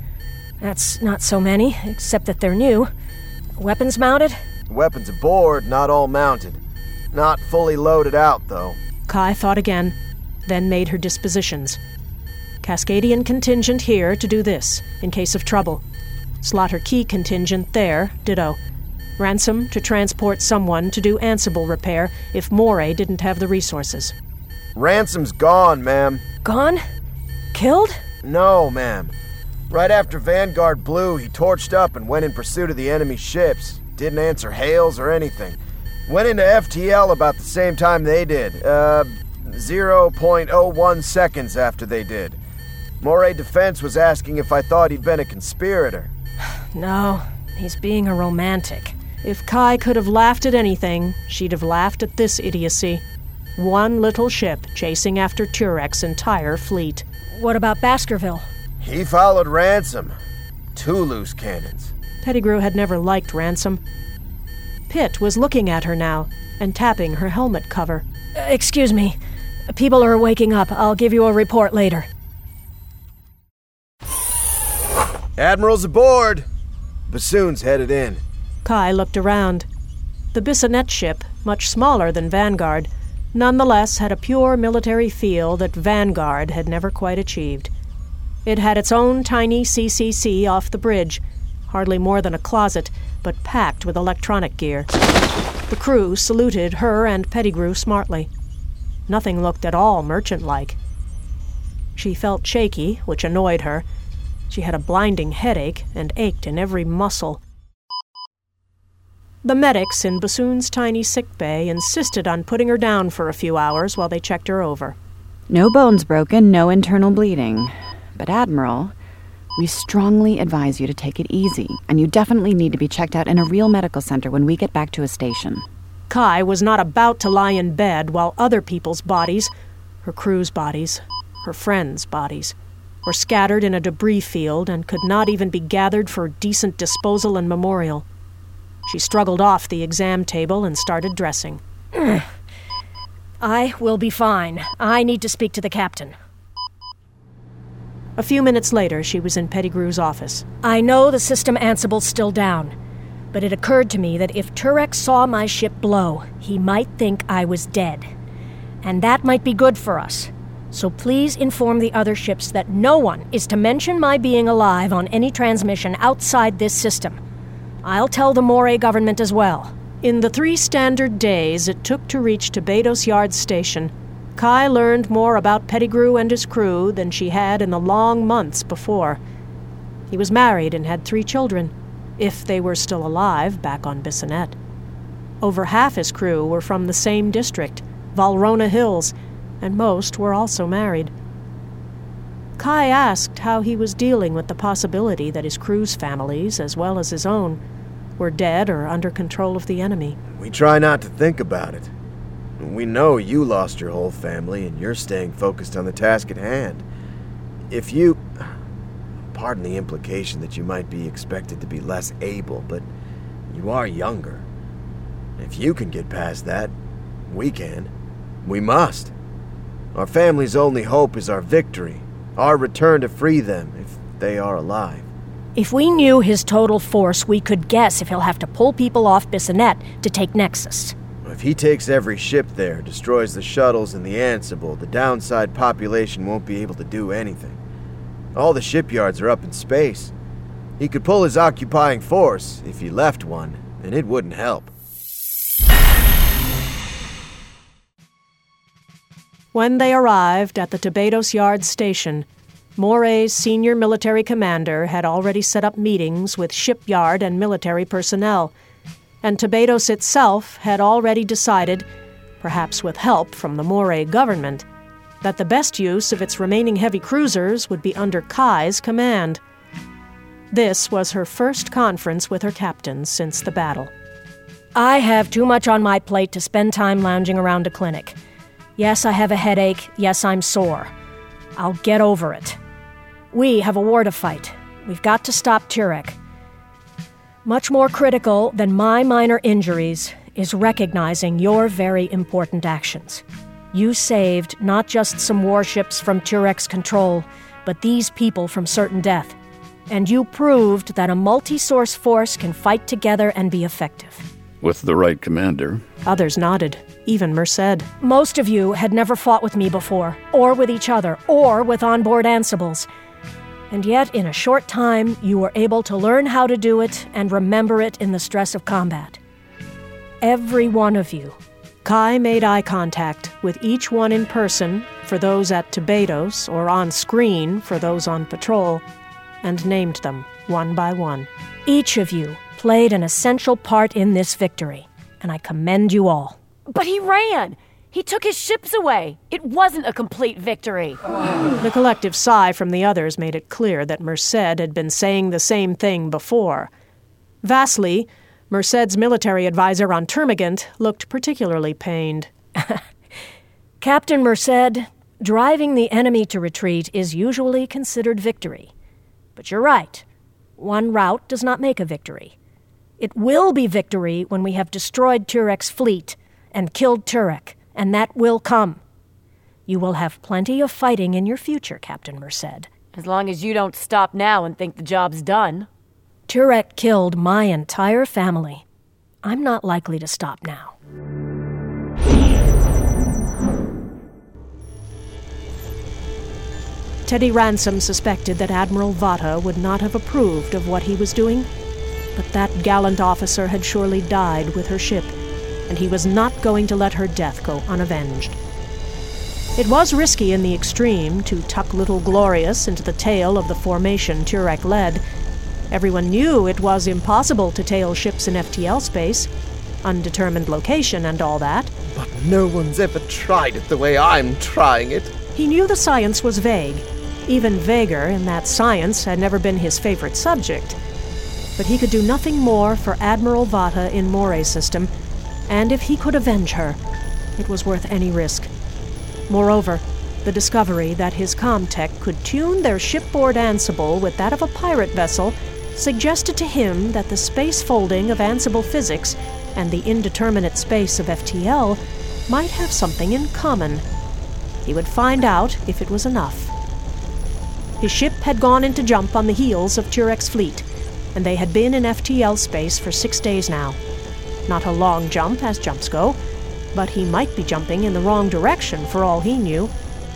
That's not so many, except that they're new. Weapons mounted? Weapons aboard, not all mounted. Not fully loaded out, though. Kai thought again, then made her dispositions. Cascadian contingent here to do this, in case of trouble. Slaughter Key contingent there, ditto. Ransom to transport someone to do Ansible repair if Moray didn't have the resources. Ransom's gone, ma'am. Gone? Killed? No, ma'am. Right after Vanguard blew, he torched up and went in pursuit of the enemy ships. Didn't answer hails or anything. Went into F T L about the same time they did. Uh, zero point zero one seconds after they did. Moray Defense was asking if I thought he'd been a conspirator. No, he's being a romantic. If Kai could have laughed at anything, she'd have laughed at this idiocy. One little ship chasing after Turek's entire fleet. What about Baskerville? He followed Ransom. Two loose cannons. Pettigrew had never liked Ransom. Pitt was looking at her now and tapping her helmet cover. Uh, excuse me. People are waking up. I'll give you a report later. Admiral's aboard. Bassoon's headed in. Kai looked around. The Bissonnet ship, much smaller than Vanguard, nonetheless had a pure military feel that Vanguard had never quite achieved. It had its own tiny C C C off the bridge, hardly more than a closet, but packed with electronic gear. The crew saluted her and Pettigrew smartly. Nothing looked at all merchant-like. She felt shaky, which annoyed her. She had a blinding headache and ached in every muscle. The medics in Bassoon's tiny sick bay insisted on putting her down for a few hours while they checked her over. No bones broken, no internal bleeding. But Admiral, we strongly advise you to take it easy, and you definitely need to be checked out in a real medical center when we get back to a station. Kai was not about to lie in bed while other people's bodies, her crew's bodies, her friends' bodies, were scattered in a debris field and could not even be gathered for decent disposal and memorial. She struggled off the exam table and started dressing. I will be fine. I need to speak to the captain. A few minutes later, she was in Pettigrew's office. I know the system Ansible's still down, but it occurred to me that if Turek saw my ship blow, he might think I was dead. And that might be good for us. So please inform the other ships that no one is to mention my being alive on any transmission outside this system. I'll tell the Moray government as well. In the three standard days it took to reach Tebedos Yard Station, Kai learned more about Pettigrew and his crew than she had in the long months before. He was married and had three children, if they were still alive back on Bissonnet. Over half his crew were from the same district, Valrona Hills, and most were also married. Kai asked how he was dealing with the possibility that his crew's families, as well as his own, were dead or under control of the enemy. We try not to think about it. We know you lost your whole family and you're staying focused on the task at hand. If you... Pardon the implication that you might be expected to be less able, but you are younger. If you can get past that, we can. We must. Our family's only hope is our victory, our return to free them if they are alive. If we knew his total force, we could guess if he'll have to pull people off Bissonnet to take Nexus. If he takes every ship there, destroys the shuttles and the Ansible, the downside population won't be able to do anything. All the shipyards are up in space. He could pull his occupying force, if he left one, and it wouldn't help. When they arrived at the Tebedos Yard Station, Moray's senior military commander had already set up meetings with shipyard and military personnel, and Tebedos itself had already decided, perhaps with help from the Moray government, that the best use of its remaining heavy cruisers would be under Kai's command. This was her first conference with her captains since the battle. I have too much on my plate to spend time lounging around a clinic. Yes, I have a headache. Yes, I'm sore. I'll get over it. We have a war to fight. We've got to stop Turek. Much more critical than my minor injuries is recognizing your very important actions. You saved not just some warships from Turek's control, but these people from certain death. And you proved that a multi-source force can fight together and be effective. With the right commander. Others nodded, even Merced. Most of you had never fought with me before, or with each other, or with onboard Ansibles. And yet, in a short time, you were able to learn how to do it and remember it in the stress of combat. Every one of you. Kai made eye contact with each one in person for those at Tebedos or on screen for those on patrol, and named them one by one. Each of you played an essential part in this victory, and I commend you all. But he ran! He took his ships away! It wasn't a complete victory! The collective sigh from the others made it clear that Merced had been saying the same thing before. Vasily, Merced's military advisor on Termagant looked particularly pained. Captain Merced, driving the enemy to retreat is usually considered victory. But you're right. One rout does not make a victory. It will be victory when we have destroyed Turek's fleet and killed Turek, and that will come. You will have plenty of fighting in your future, Captain Merced. As long as you don't stop now and think the job's done. Turek killed my entire family. I'm not likely to stop now. Teddy Ransom suspected that Admiral Vata would not have approved of what he was doing, but that gallant officer had surely died with her ship, and he was not going to let her death go unavenged. It was risky in the extreme to tuck little Glorious into the tail of the formation Turek led. Everyone knew it was impossible to tail ships in F T L space, undetermined location and all that. But no one's ever tried it the way I'm trying it. He knew the science was vague, even vaguer in that science had never been his favorite subject. But he could do nothing more for Admiral Vata in Moray's system, and if he could avenge her, it was worth any risk. Moreover, the discovery that his comtech could tune their shipboard Ansible with that of a pirate vessel suggested to him that the space folding of Ansible physics and the indeterminate space of F T L might have something in common. He would find out if it was enough. His ship had gone into jump on the heels of Turek's fleet, and they had been in F T L space for six days now. Not a long jump, as jumps go, but he might be jumping in the wrong direction for all he knew.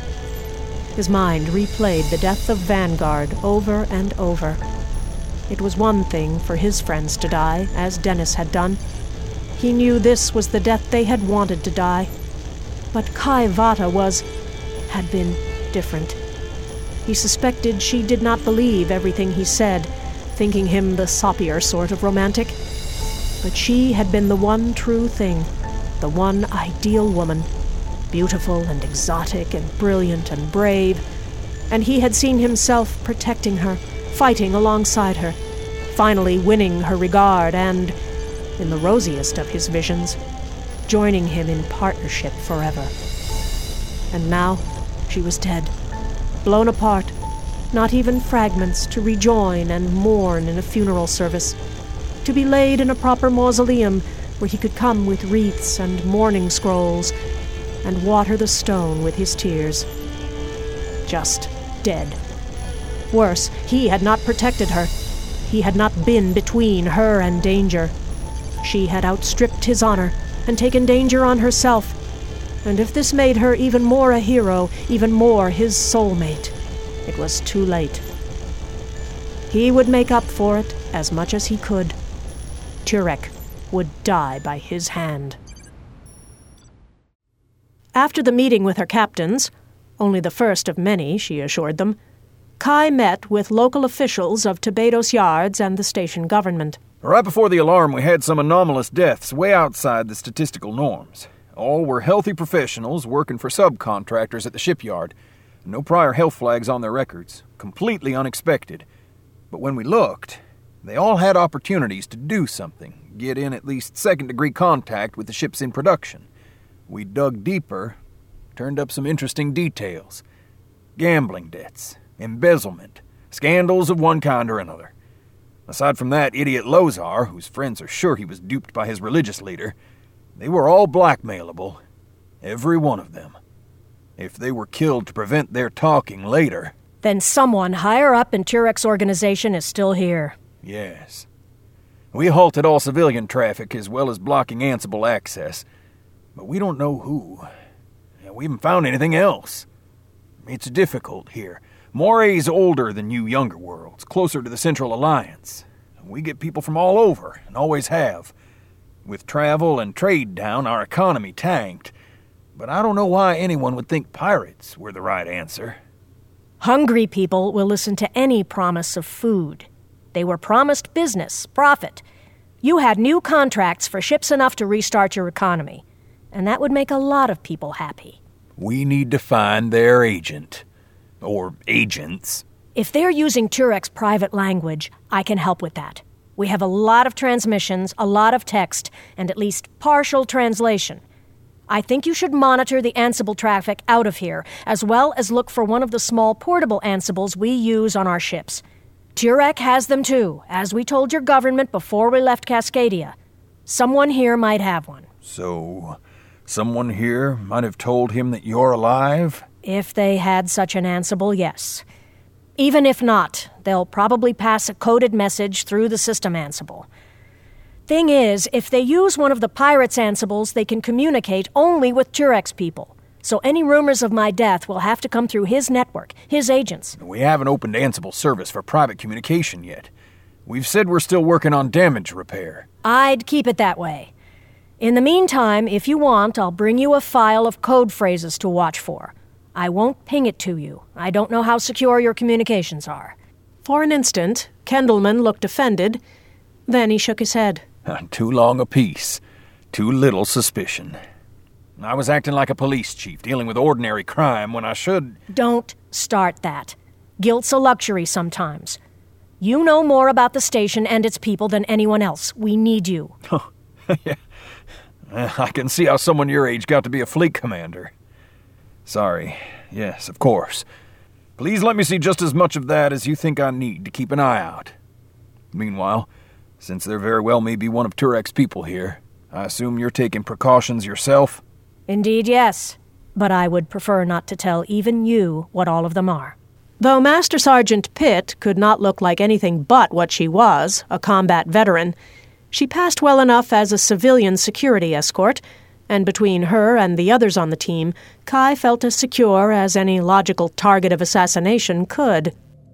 His mind replayed the death of Vanguard over and over. It was one thing for his friends to die, as Dennis had done. He knew this was the death they had wanted to die. But Kai Vata was, had been, different. He suspected she did not believe everything he said, thinking him the soppier sort of romantic. But she had been the one true thing, the one ideal woman, beautiful and exotic and brilliant and brave, and he had seen himself protecting her, fighting alongside her, finally winning her regard and, in the rosiest of his visions, joining him in partnership forever. And now she was dead, blown apart, not even fragments to rejoin and mourn in a funeral service, to be laid in a proper mausoleum where he could come with wreaths and mourning scrolls and water the stone with his tears. Just dead. Worse, he had not protected her. He had not been between her and danger. She had outstripped his honor and taken danger on herself. And if this made her even more a hero, even more his soulmate, it was too late. He would make up for it as much as he could. Turek would die by his hand. After the meeting with her captains, only the first of many, she assured them, Kai met with local officials of Tebedos Yards and the station government. Right before the alarm, we had some anomalous deaths way outside the statistical norms. All were healthy professionals working for subcontractors at the shipyard. No prior health flags on their records. Completely unexpected. But when we looked, they all had opportunities to do something, get in at least second-degree contact with the ships in production. We dug deeper, turned up some interesting details. Gambling debts, embezzlement, scandals of one kind or another. Aside from that idiot Lozar, whose friends are sure he was duped by his religious leader, they were all blackmailable. Every one of them. If they were killed to prevent their talking later... Then someone higher up in Turek's organization is still here. Yes. We halted all civilian traffic as well as blocking Ansible access. But we don't know who. We haven't found anything else. It's difficult here. Moray's older than you younger worlds, closer to the Central Alliance. We get people from all over, and always have. With travel and trade down, our economy tanked. But I don't know why anyone would think pirates were the right answer. Hungry people will listen to any promise of food. They were promised business, profit. You had new contracts for ships enough to restart your economy, and that would make a lot of people happy. We need to find their agent. Or agents. If they're using Turek's private language, I can help with that. We have a lot of transmissions, a lot of text, and at least partial translation. I think you should monitor the Ansible traffic out of here, as well as look for one of the small portable Ansibles we use on our ships. Turek has them too, as we told your government before we left Cascadia. Someone here might have one. So, someone here might have told him that you're alive? If they had such an Ansible, yes. Even if not, they'll probably pass a coded message through the system Ansible. Thing is, if they use one of the pirates' Ansibles, they can communicate only with Turek's people. So any rumors of my death will have to come through his network, his agents. We haven't opened Ansible service for private communication yet. We've said we're still working on damage repair. I'd keep it that way. In the meantime, if you want, I'll bring you a file of code phrases to watch for. I won't ping it to you. I don't know how secure your communications are. For an instant, Kendallman looked offended. Then he shook his head. Too long a peace. Too little suspicion. I was acting like a police chief, dealing with ordinary crime when I should... Don't start that. Guilt's a luxury sometimes. You know more about the station and its people than anyone else. We need you. Yeah. I can see how someone your age got to be a fleet commander. Sorry. Yes, of course. Please let me see just as much of that as you think I need to keep an eye out. Meanwhile, since there very well may be one of Turek's people here, I assume you're taking precautions yourself? Indeed, yes. But I would prefer not to tell even you what all of them are. Though Master Sergeant Pitt could not look like anything but what she was, a combat veteran, she passed well enough as a civilian security escort, and between her and the others on the team, Kai felt as secure as any logical target of assassination could.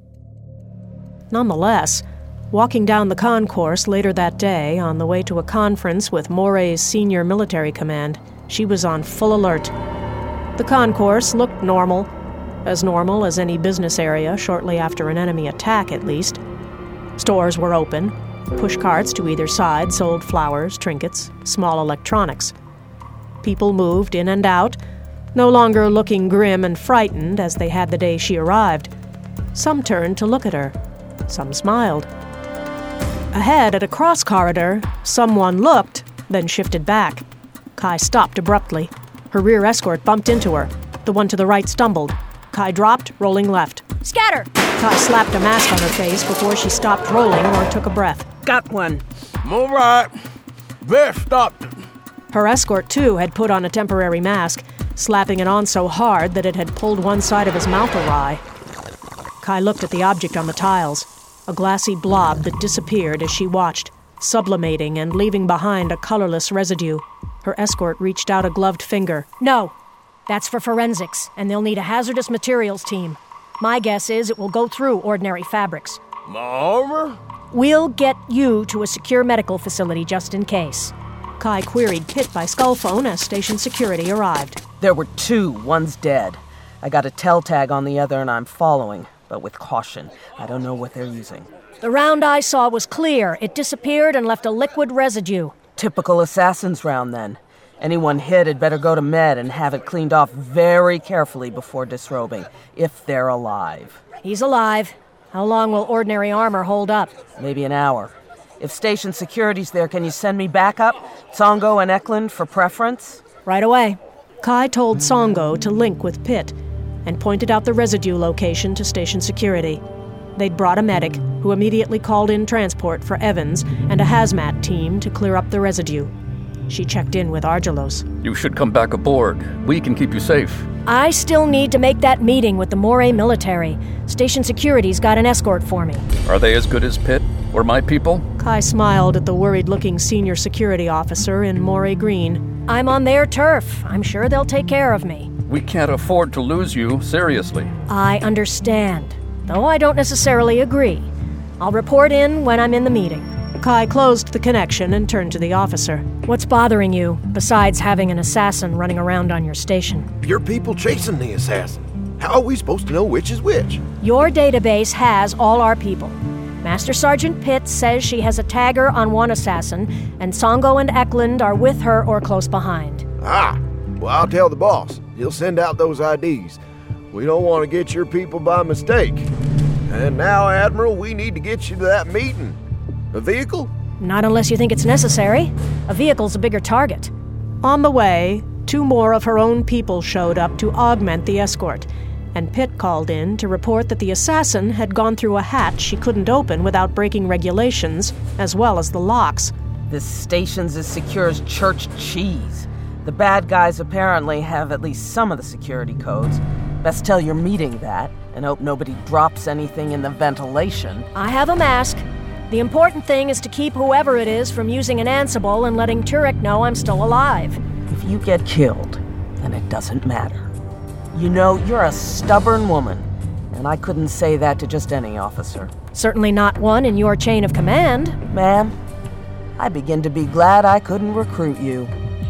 Nonetheless, walking down the concourse later that day on the way to a conference with Moray's senior military command, she was on full alert. The concourse looked normal, as normal as any business area shortly after an enemy attack at least. Stores were open. Push carts to either side sold flowers, trinkets, small electronics. People moved in and out, no longer looking grim and frightened as they had the day she arrived. Some turned to look at her. Some smiled. Ahead at a cross corridor, someone looked, then shifted back. Kai stopped abruptly. Her rear escort bumped into her. The one to the right stumbled. Kai dropped, rolling left. Scatter! Kai slapped a mask on her face before she stopped rolling or took a breath. Got one. All right. There, stop. Her escort, too, had put on a temporary mask, slapping it on so hard that it had pulled one side of his mouth awry. Kai looked at the object on the tiles, a glassy blob that disappeared as she watched, sublimating and leaving behind a colorless residue. Her escort reached out a gloved finger. No, that's for forensics, and they'll need a hazardous materials team. My guess is it will go through ordinary fabrics. My armor? We'll get you to a secure medical facility just in case. Kai queried Pitt by skullphone as station security arrived. There were two. One's dead. I got a tell tag on the other and I'm following, but with caution. I don't know what they're using. The round I saw was clear. It disappeared and left a liquid residue. Typical assassin's round, then. Anyone hit had better go to med and have it cleaned off very carefully before disrobing, if they're alive. He's alive. How long will ordinary armor hold up? Maybe an hour. If station security's there, can you send me backup? Songo and Eklund for preference? Right away. Kai told Songo to link with Pitt and pointed out the residue location to station security. They'd brought a medic, who immediately called in transport for Evans and a hazmat team to clear up the residue. She checked in with Argelos. You should come back aboard. We can keep you safe. I still need to make that meeting with the Moray military. Station security's got an escort for me. Are they as good as Pitt or my people? Kai smiled at the worried-looking senior security officer in Moray Green. I'm on their turf. I'm sure they'll take care of me. We can't afford to lose you, seriously. I understand, though I don't necessarily agree. I'll report in when I'm in the meeting. Kai closed the connection and turned to the officer. What's bothering you, besides having an assassin running around on your station? Your people chasing the assassin. How are we supposed to know which is which? Your database has all our people. Master Sergeant Pitt says she has a tagger on one assassin, and Songo and Eklund are with her or close behind. Ah, well, I'll tell the boss. He'll send out those I Ds. We don't want to get your people by mistake. And now, Admiral, we need to get you to that meeting. A vehicle? Not unless you think it's necessary. A vehicle's a bigger target. On the way, two more of her own people showed up to augment the escort, and Pitt called in to report that the assassin had gone through a hatch she couldn't open without breaking regulations, as well as the locks. This station's as secure as church cheese. The bad guys apparently have at least some of the security codes. Best tell you're meeting that, and hope nobody drops anything in the ventilation. I have a mask. The important thing is to keep whoever it is from using an Ansible and letting Turek know I'm still alive. If you get killed, then it doesn't matter. You know, you're a stubborn woman, and I couldn't say that to just any officer. Certainly not one in your chain of command. Ma'am, I begin to be glad I couldn't recruit you.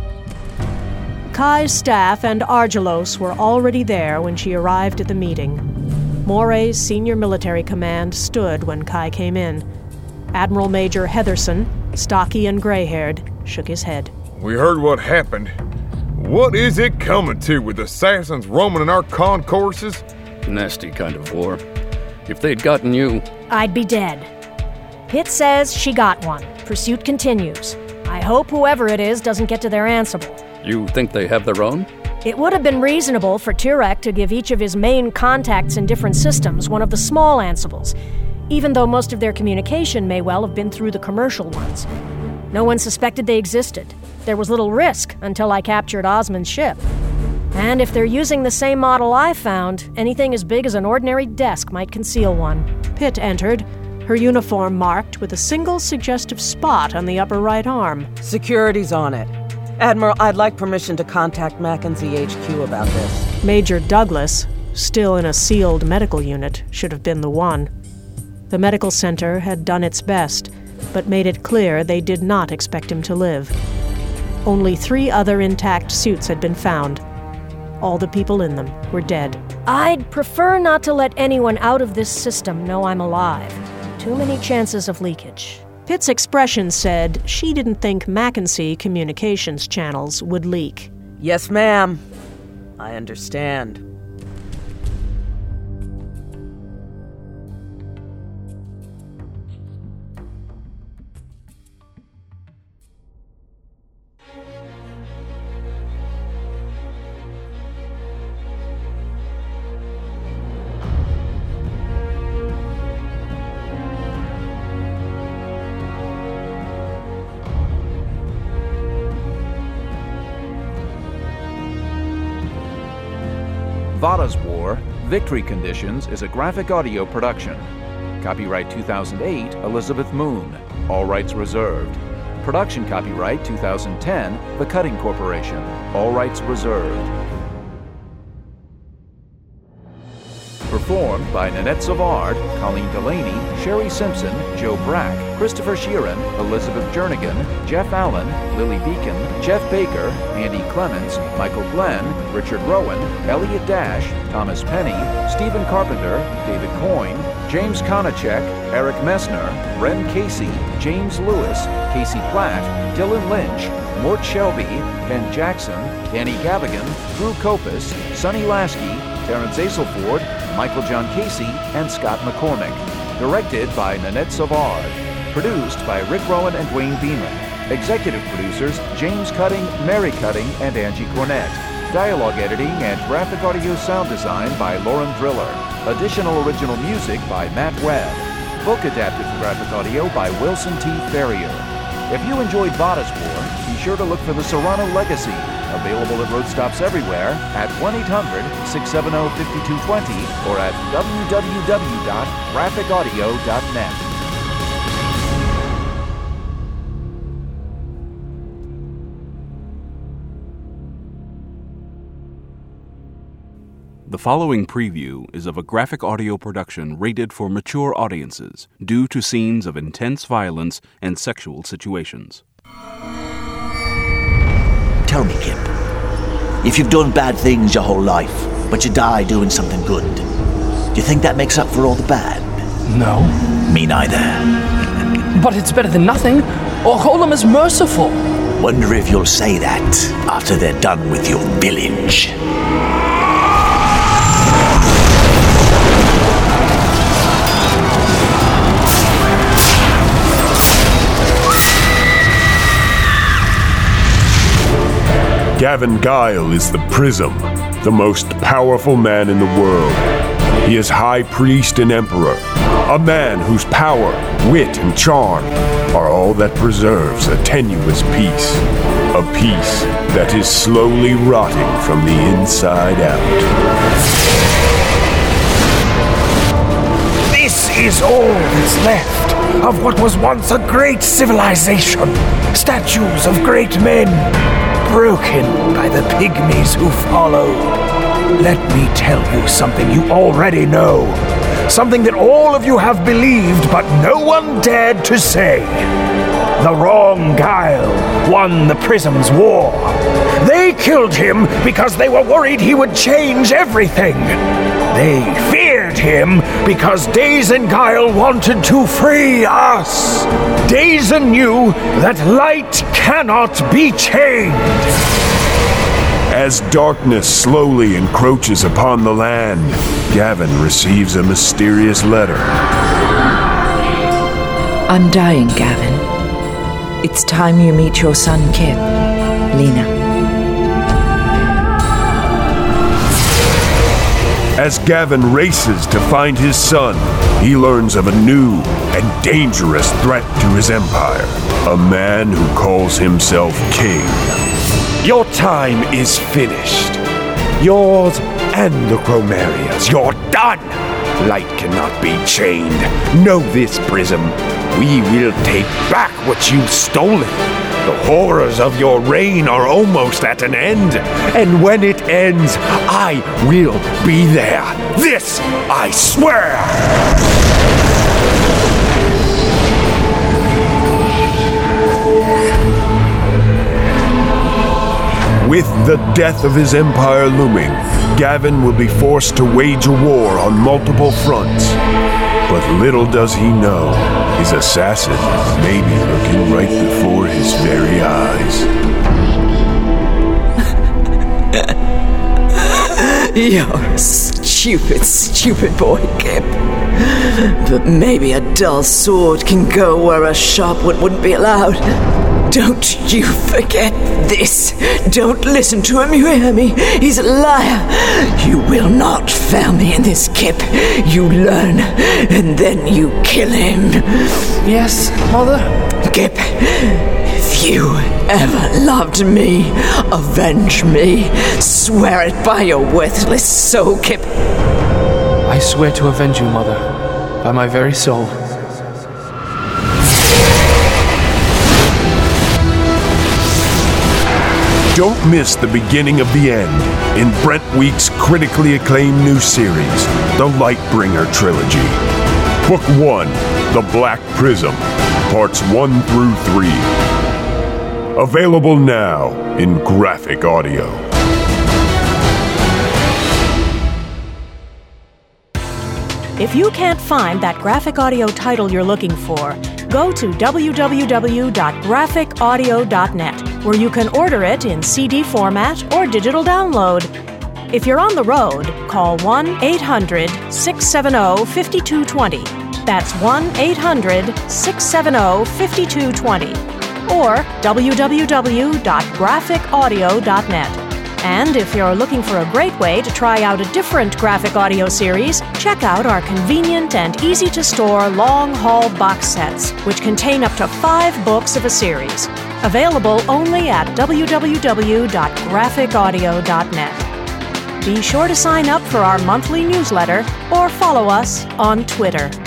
Kai's staff and Argelos were already there when she arrived at the meeting. Moray's senior military command stood when Kai came in. Admiral Major Heatherson, stocky and gray-haired, shook his head. We heard what happened. What is it coming to with assassins roaming in our concourses? Nasty kind of war. If they'd gotten you... I'd be dead. Pitt says she got one. Pursuit continues. I hope whoever it is doesn't get to their Ansible. You think they have their own? It would have been reasonable for Turek to give each of his main contacts in different systems one of the small Ansibles, even though most of their communication may well have been through the commercial ones. No one suspected they existed. There was little risk until I captured Osmond's ship. And if they're using the same model I found, anything as big as an ordinary desk might conceal one. Pitt entered, her uniform marked with a single suggestive spot on the upper right arm. Security's on it. Admiral, I'd like permission to contact Mackenzie H Q about this. Major Douglas, still in a sealed medical unit, should have been the one. The medical center had done its best, but made it clear they did not expect him to live. Only three other intact suits had been found. All the people in them were dead. I'd prefer not to let anyone out of this system know I'm alive. Too many chances of leakage. Pitt's expression said she didn't think Mackenzie communications channels would leak. Yes, ma'am. I understand. Vada's War, Victory Conditions is a graphic audio production. Copyright two thousand eight, Elizabeth Moon. All rights reserved. Production copyright two thousand ten, The Cutting Corporation. All rights reserved. Performed by Nanette Savard, Colleen Delaney, Sherry Simpson, Joe Brack, Christopher Sheeran, Elizabeth Jernigan, Jeff Allen, Lily Beacon, Jeff Baker, Andy Clements, Michael Glenn, Richard Rowan, Elliot Dash, Thomas Penny, Stephen Carpenter, David Coyne, James Konachek, Eric Messner, Ren Casey, James Lewis, Casey Platt, Dylan Lynch, Mort Shelby, Ben Jackson, Danny Gavigan, Drew Kopis, Sonny Lasky, Terrence Aselford, Michael John Casey, and Scott McCormick. Directed by Nanette Savard. Produced by Rick Rowan and Dwayne Beeman. Executive producers James Cutting, Mary Cutting, and Angie Cornett. Dialogue editing and graphic audio sound design by Lauren Driller. Additional original music by Matt Webb. Book adapted for graphic audio by Wilson T. Ferrier. If you enjoyed Vada's War, be sure to look for The Serrano Legacy, available at road stops everywhere at one eight hundred, six seven zero, five two two zero or at w w w dot graphic audio dot net. The following preview is of a graphic audio production rated for mature audiences due to scenes of intense violence and sexual situations. Tell me, Kip, if you've done bad things your whole life, but you die doing something good, do you think that makes up for all the bad? No. Me neither. But it's better than nothing. Or Golem is merciful. Wonder if you'll say that after they're done with your village. Gavin Guile is the Prism, the most powerful man in the world. He is High Priest and Emperor, a man whose power, wit, and charm are all that preserves a tenuous peace. A peace that is slowly rotting from the inside out. This is all that's left of what was once a great civilization. Statues of great men, broken by the pygmies who followed. Let me tell you something you already know. Something that all of you have believed, but no one dared to say. The wrong Guile won the Prism's war. They killed him because they were worried he would change everything. They feared him because Dazen Guile wanted to free us. Dazen knew that light cannot be chained. As darkness slowly encroaches upon the land, Gavin receives a mysterious letter. I'm dying, Gavin. It's time you meet your son, Kip, Lena. As Gavin races to find his son, he learns of a new and dangerous threat to his empire. A man who calls himself King. Your time is finished. Yours and the Chromaria's. You're done. Light cannot be chained. Know this, Prism. We will take back what you've stolen. The horrors of your reign are almost at an end. And when it ends, I will be there. This I swear. With the death of his empire looming, Gavin will be forced to wage a war on multiple fronts. But little does he know, his assassin may be lurking right before his very eyes. You're a stupid, stupid boy, Kip. But maybe a dull sword can go where a sharp one wouldn't be allowed. Don't you forget this. Don't listen to him, you hear me? He's a liar. You will not fail me in this, Kip. You learn, and then you kill him. Yes, Mother? Kip, if you ever loved me, avenge me. Swear it by your worthless soul, Kip. I swear to avenge you, Mother, by my very soul. Don't miss the beginning of the end in Brent Week's critically acclaimed new series, The Lightbringer Trilogy. Book one, The Black Prism, parts one through three. Available now in graphic audio. If you can't find that graphic audio title you're looking for, go to w w w dot graphic audio dot net, where you can order it in C D format or digital download. If you're on the road, call one eight hundred, six seven zero, five two two zero. That's one eight hundred, six seven zero, five two two zero. Or w w w dot graphic audio dot net. And if you're looking for a great way to try out a different graphic audio series, check out our convenient and easy-to-store long-haul box sets, which contain up to five books of a series. Available only at w w w dot graphic audio dot net. Be sure to sign up for our monthly newsletter or follow us on Twitter.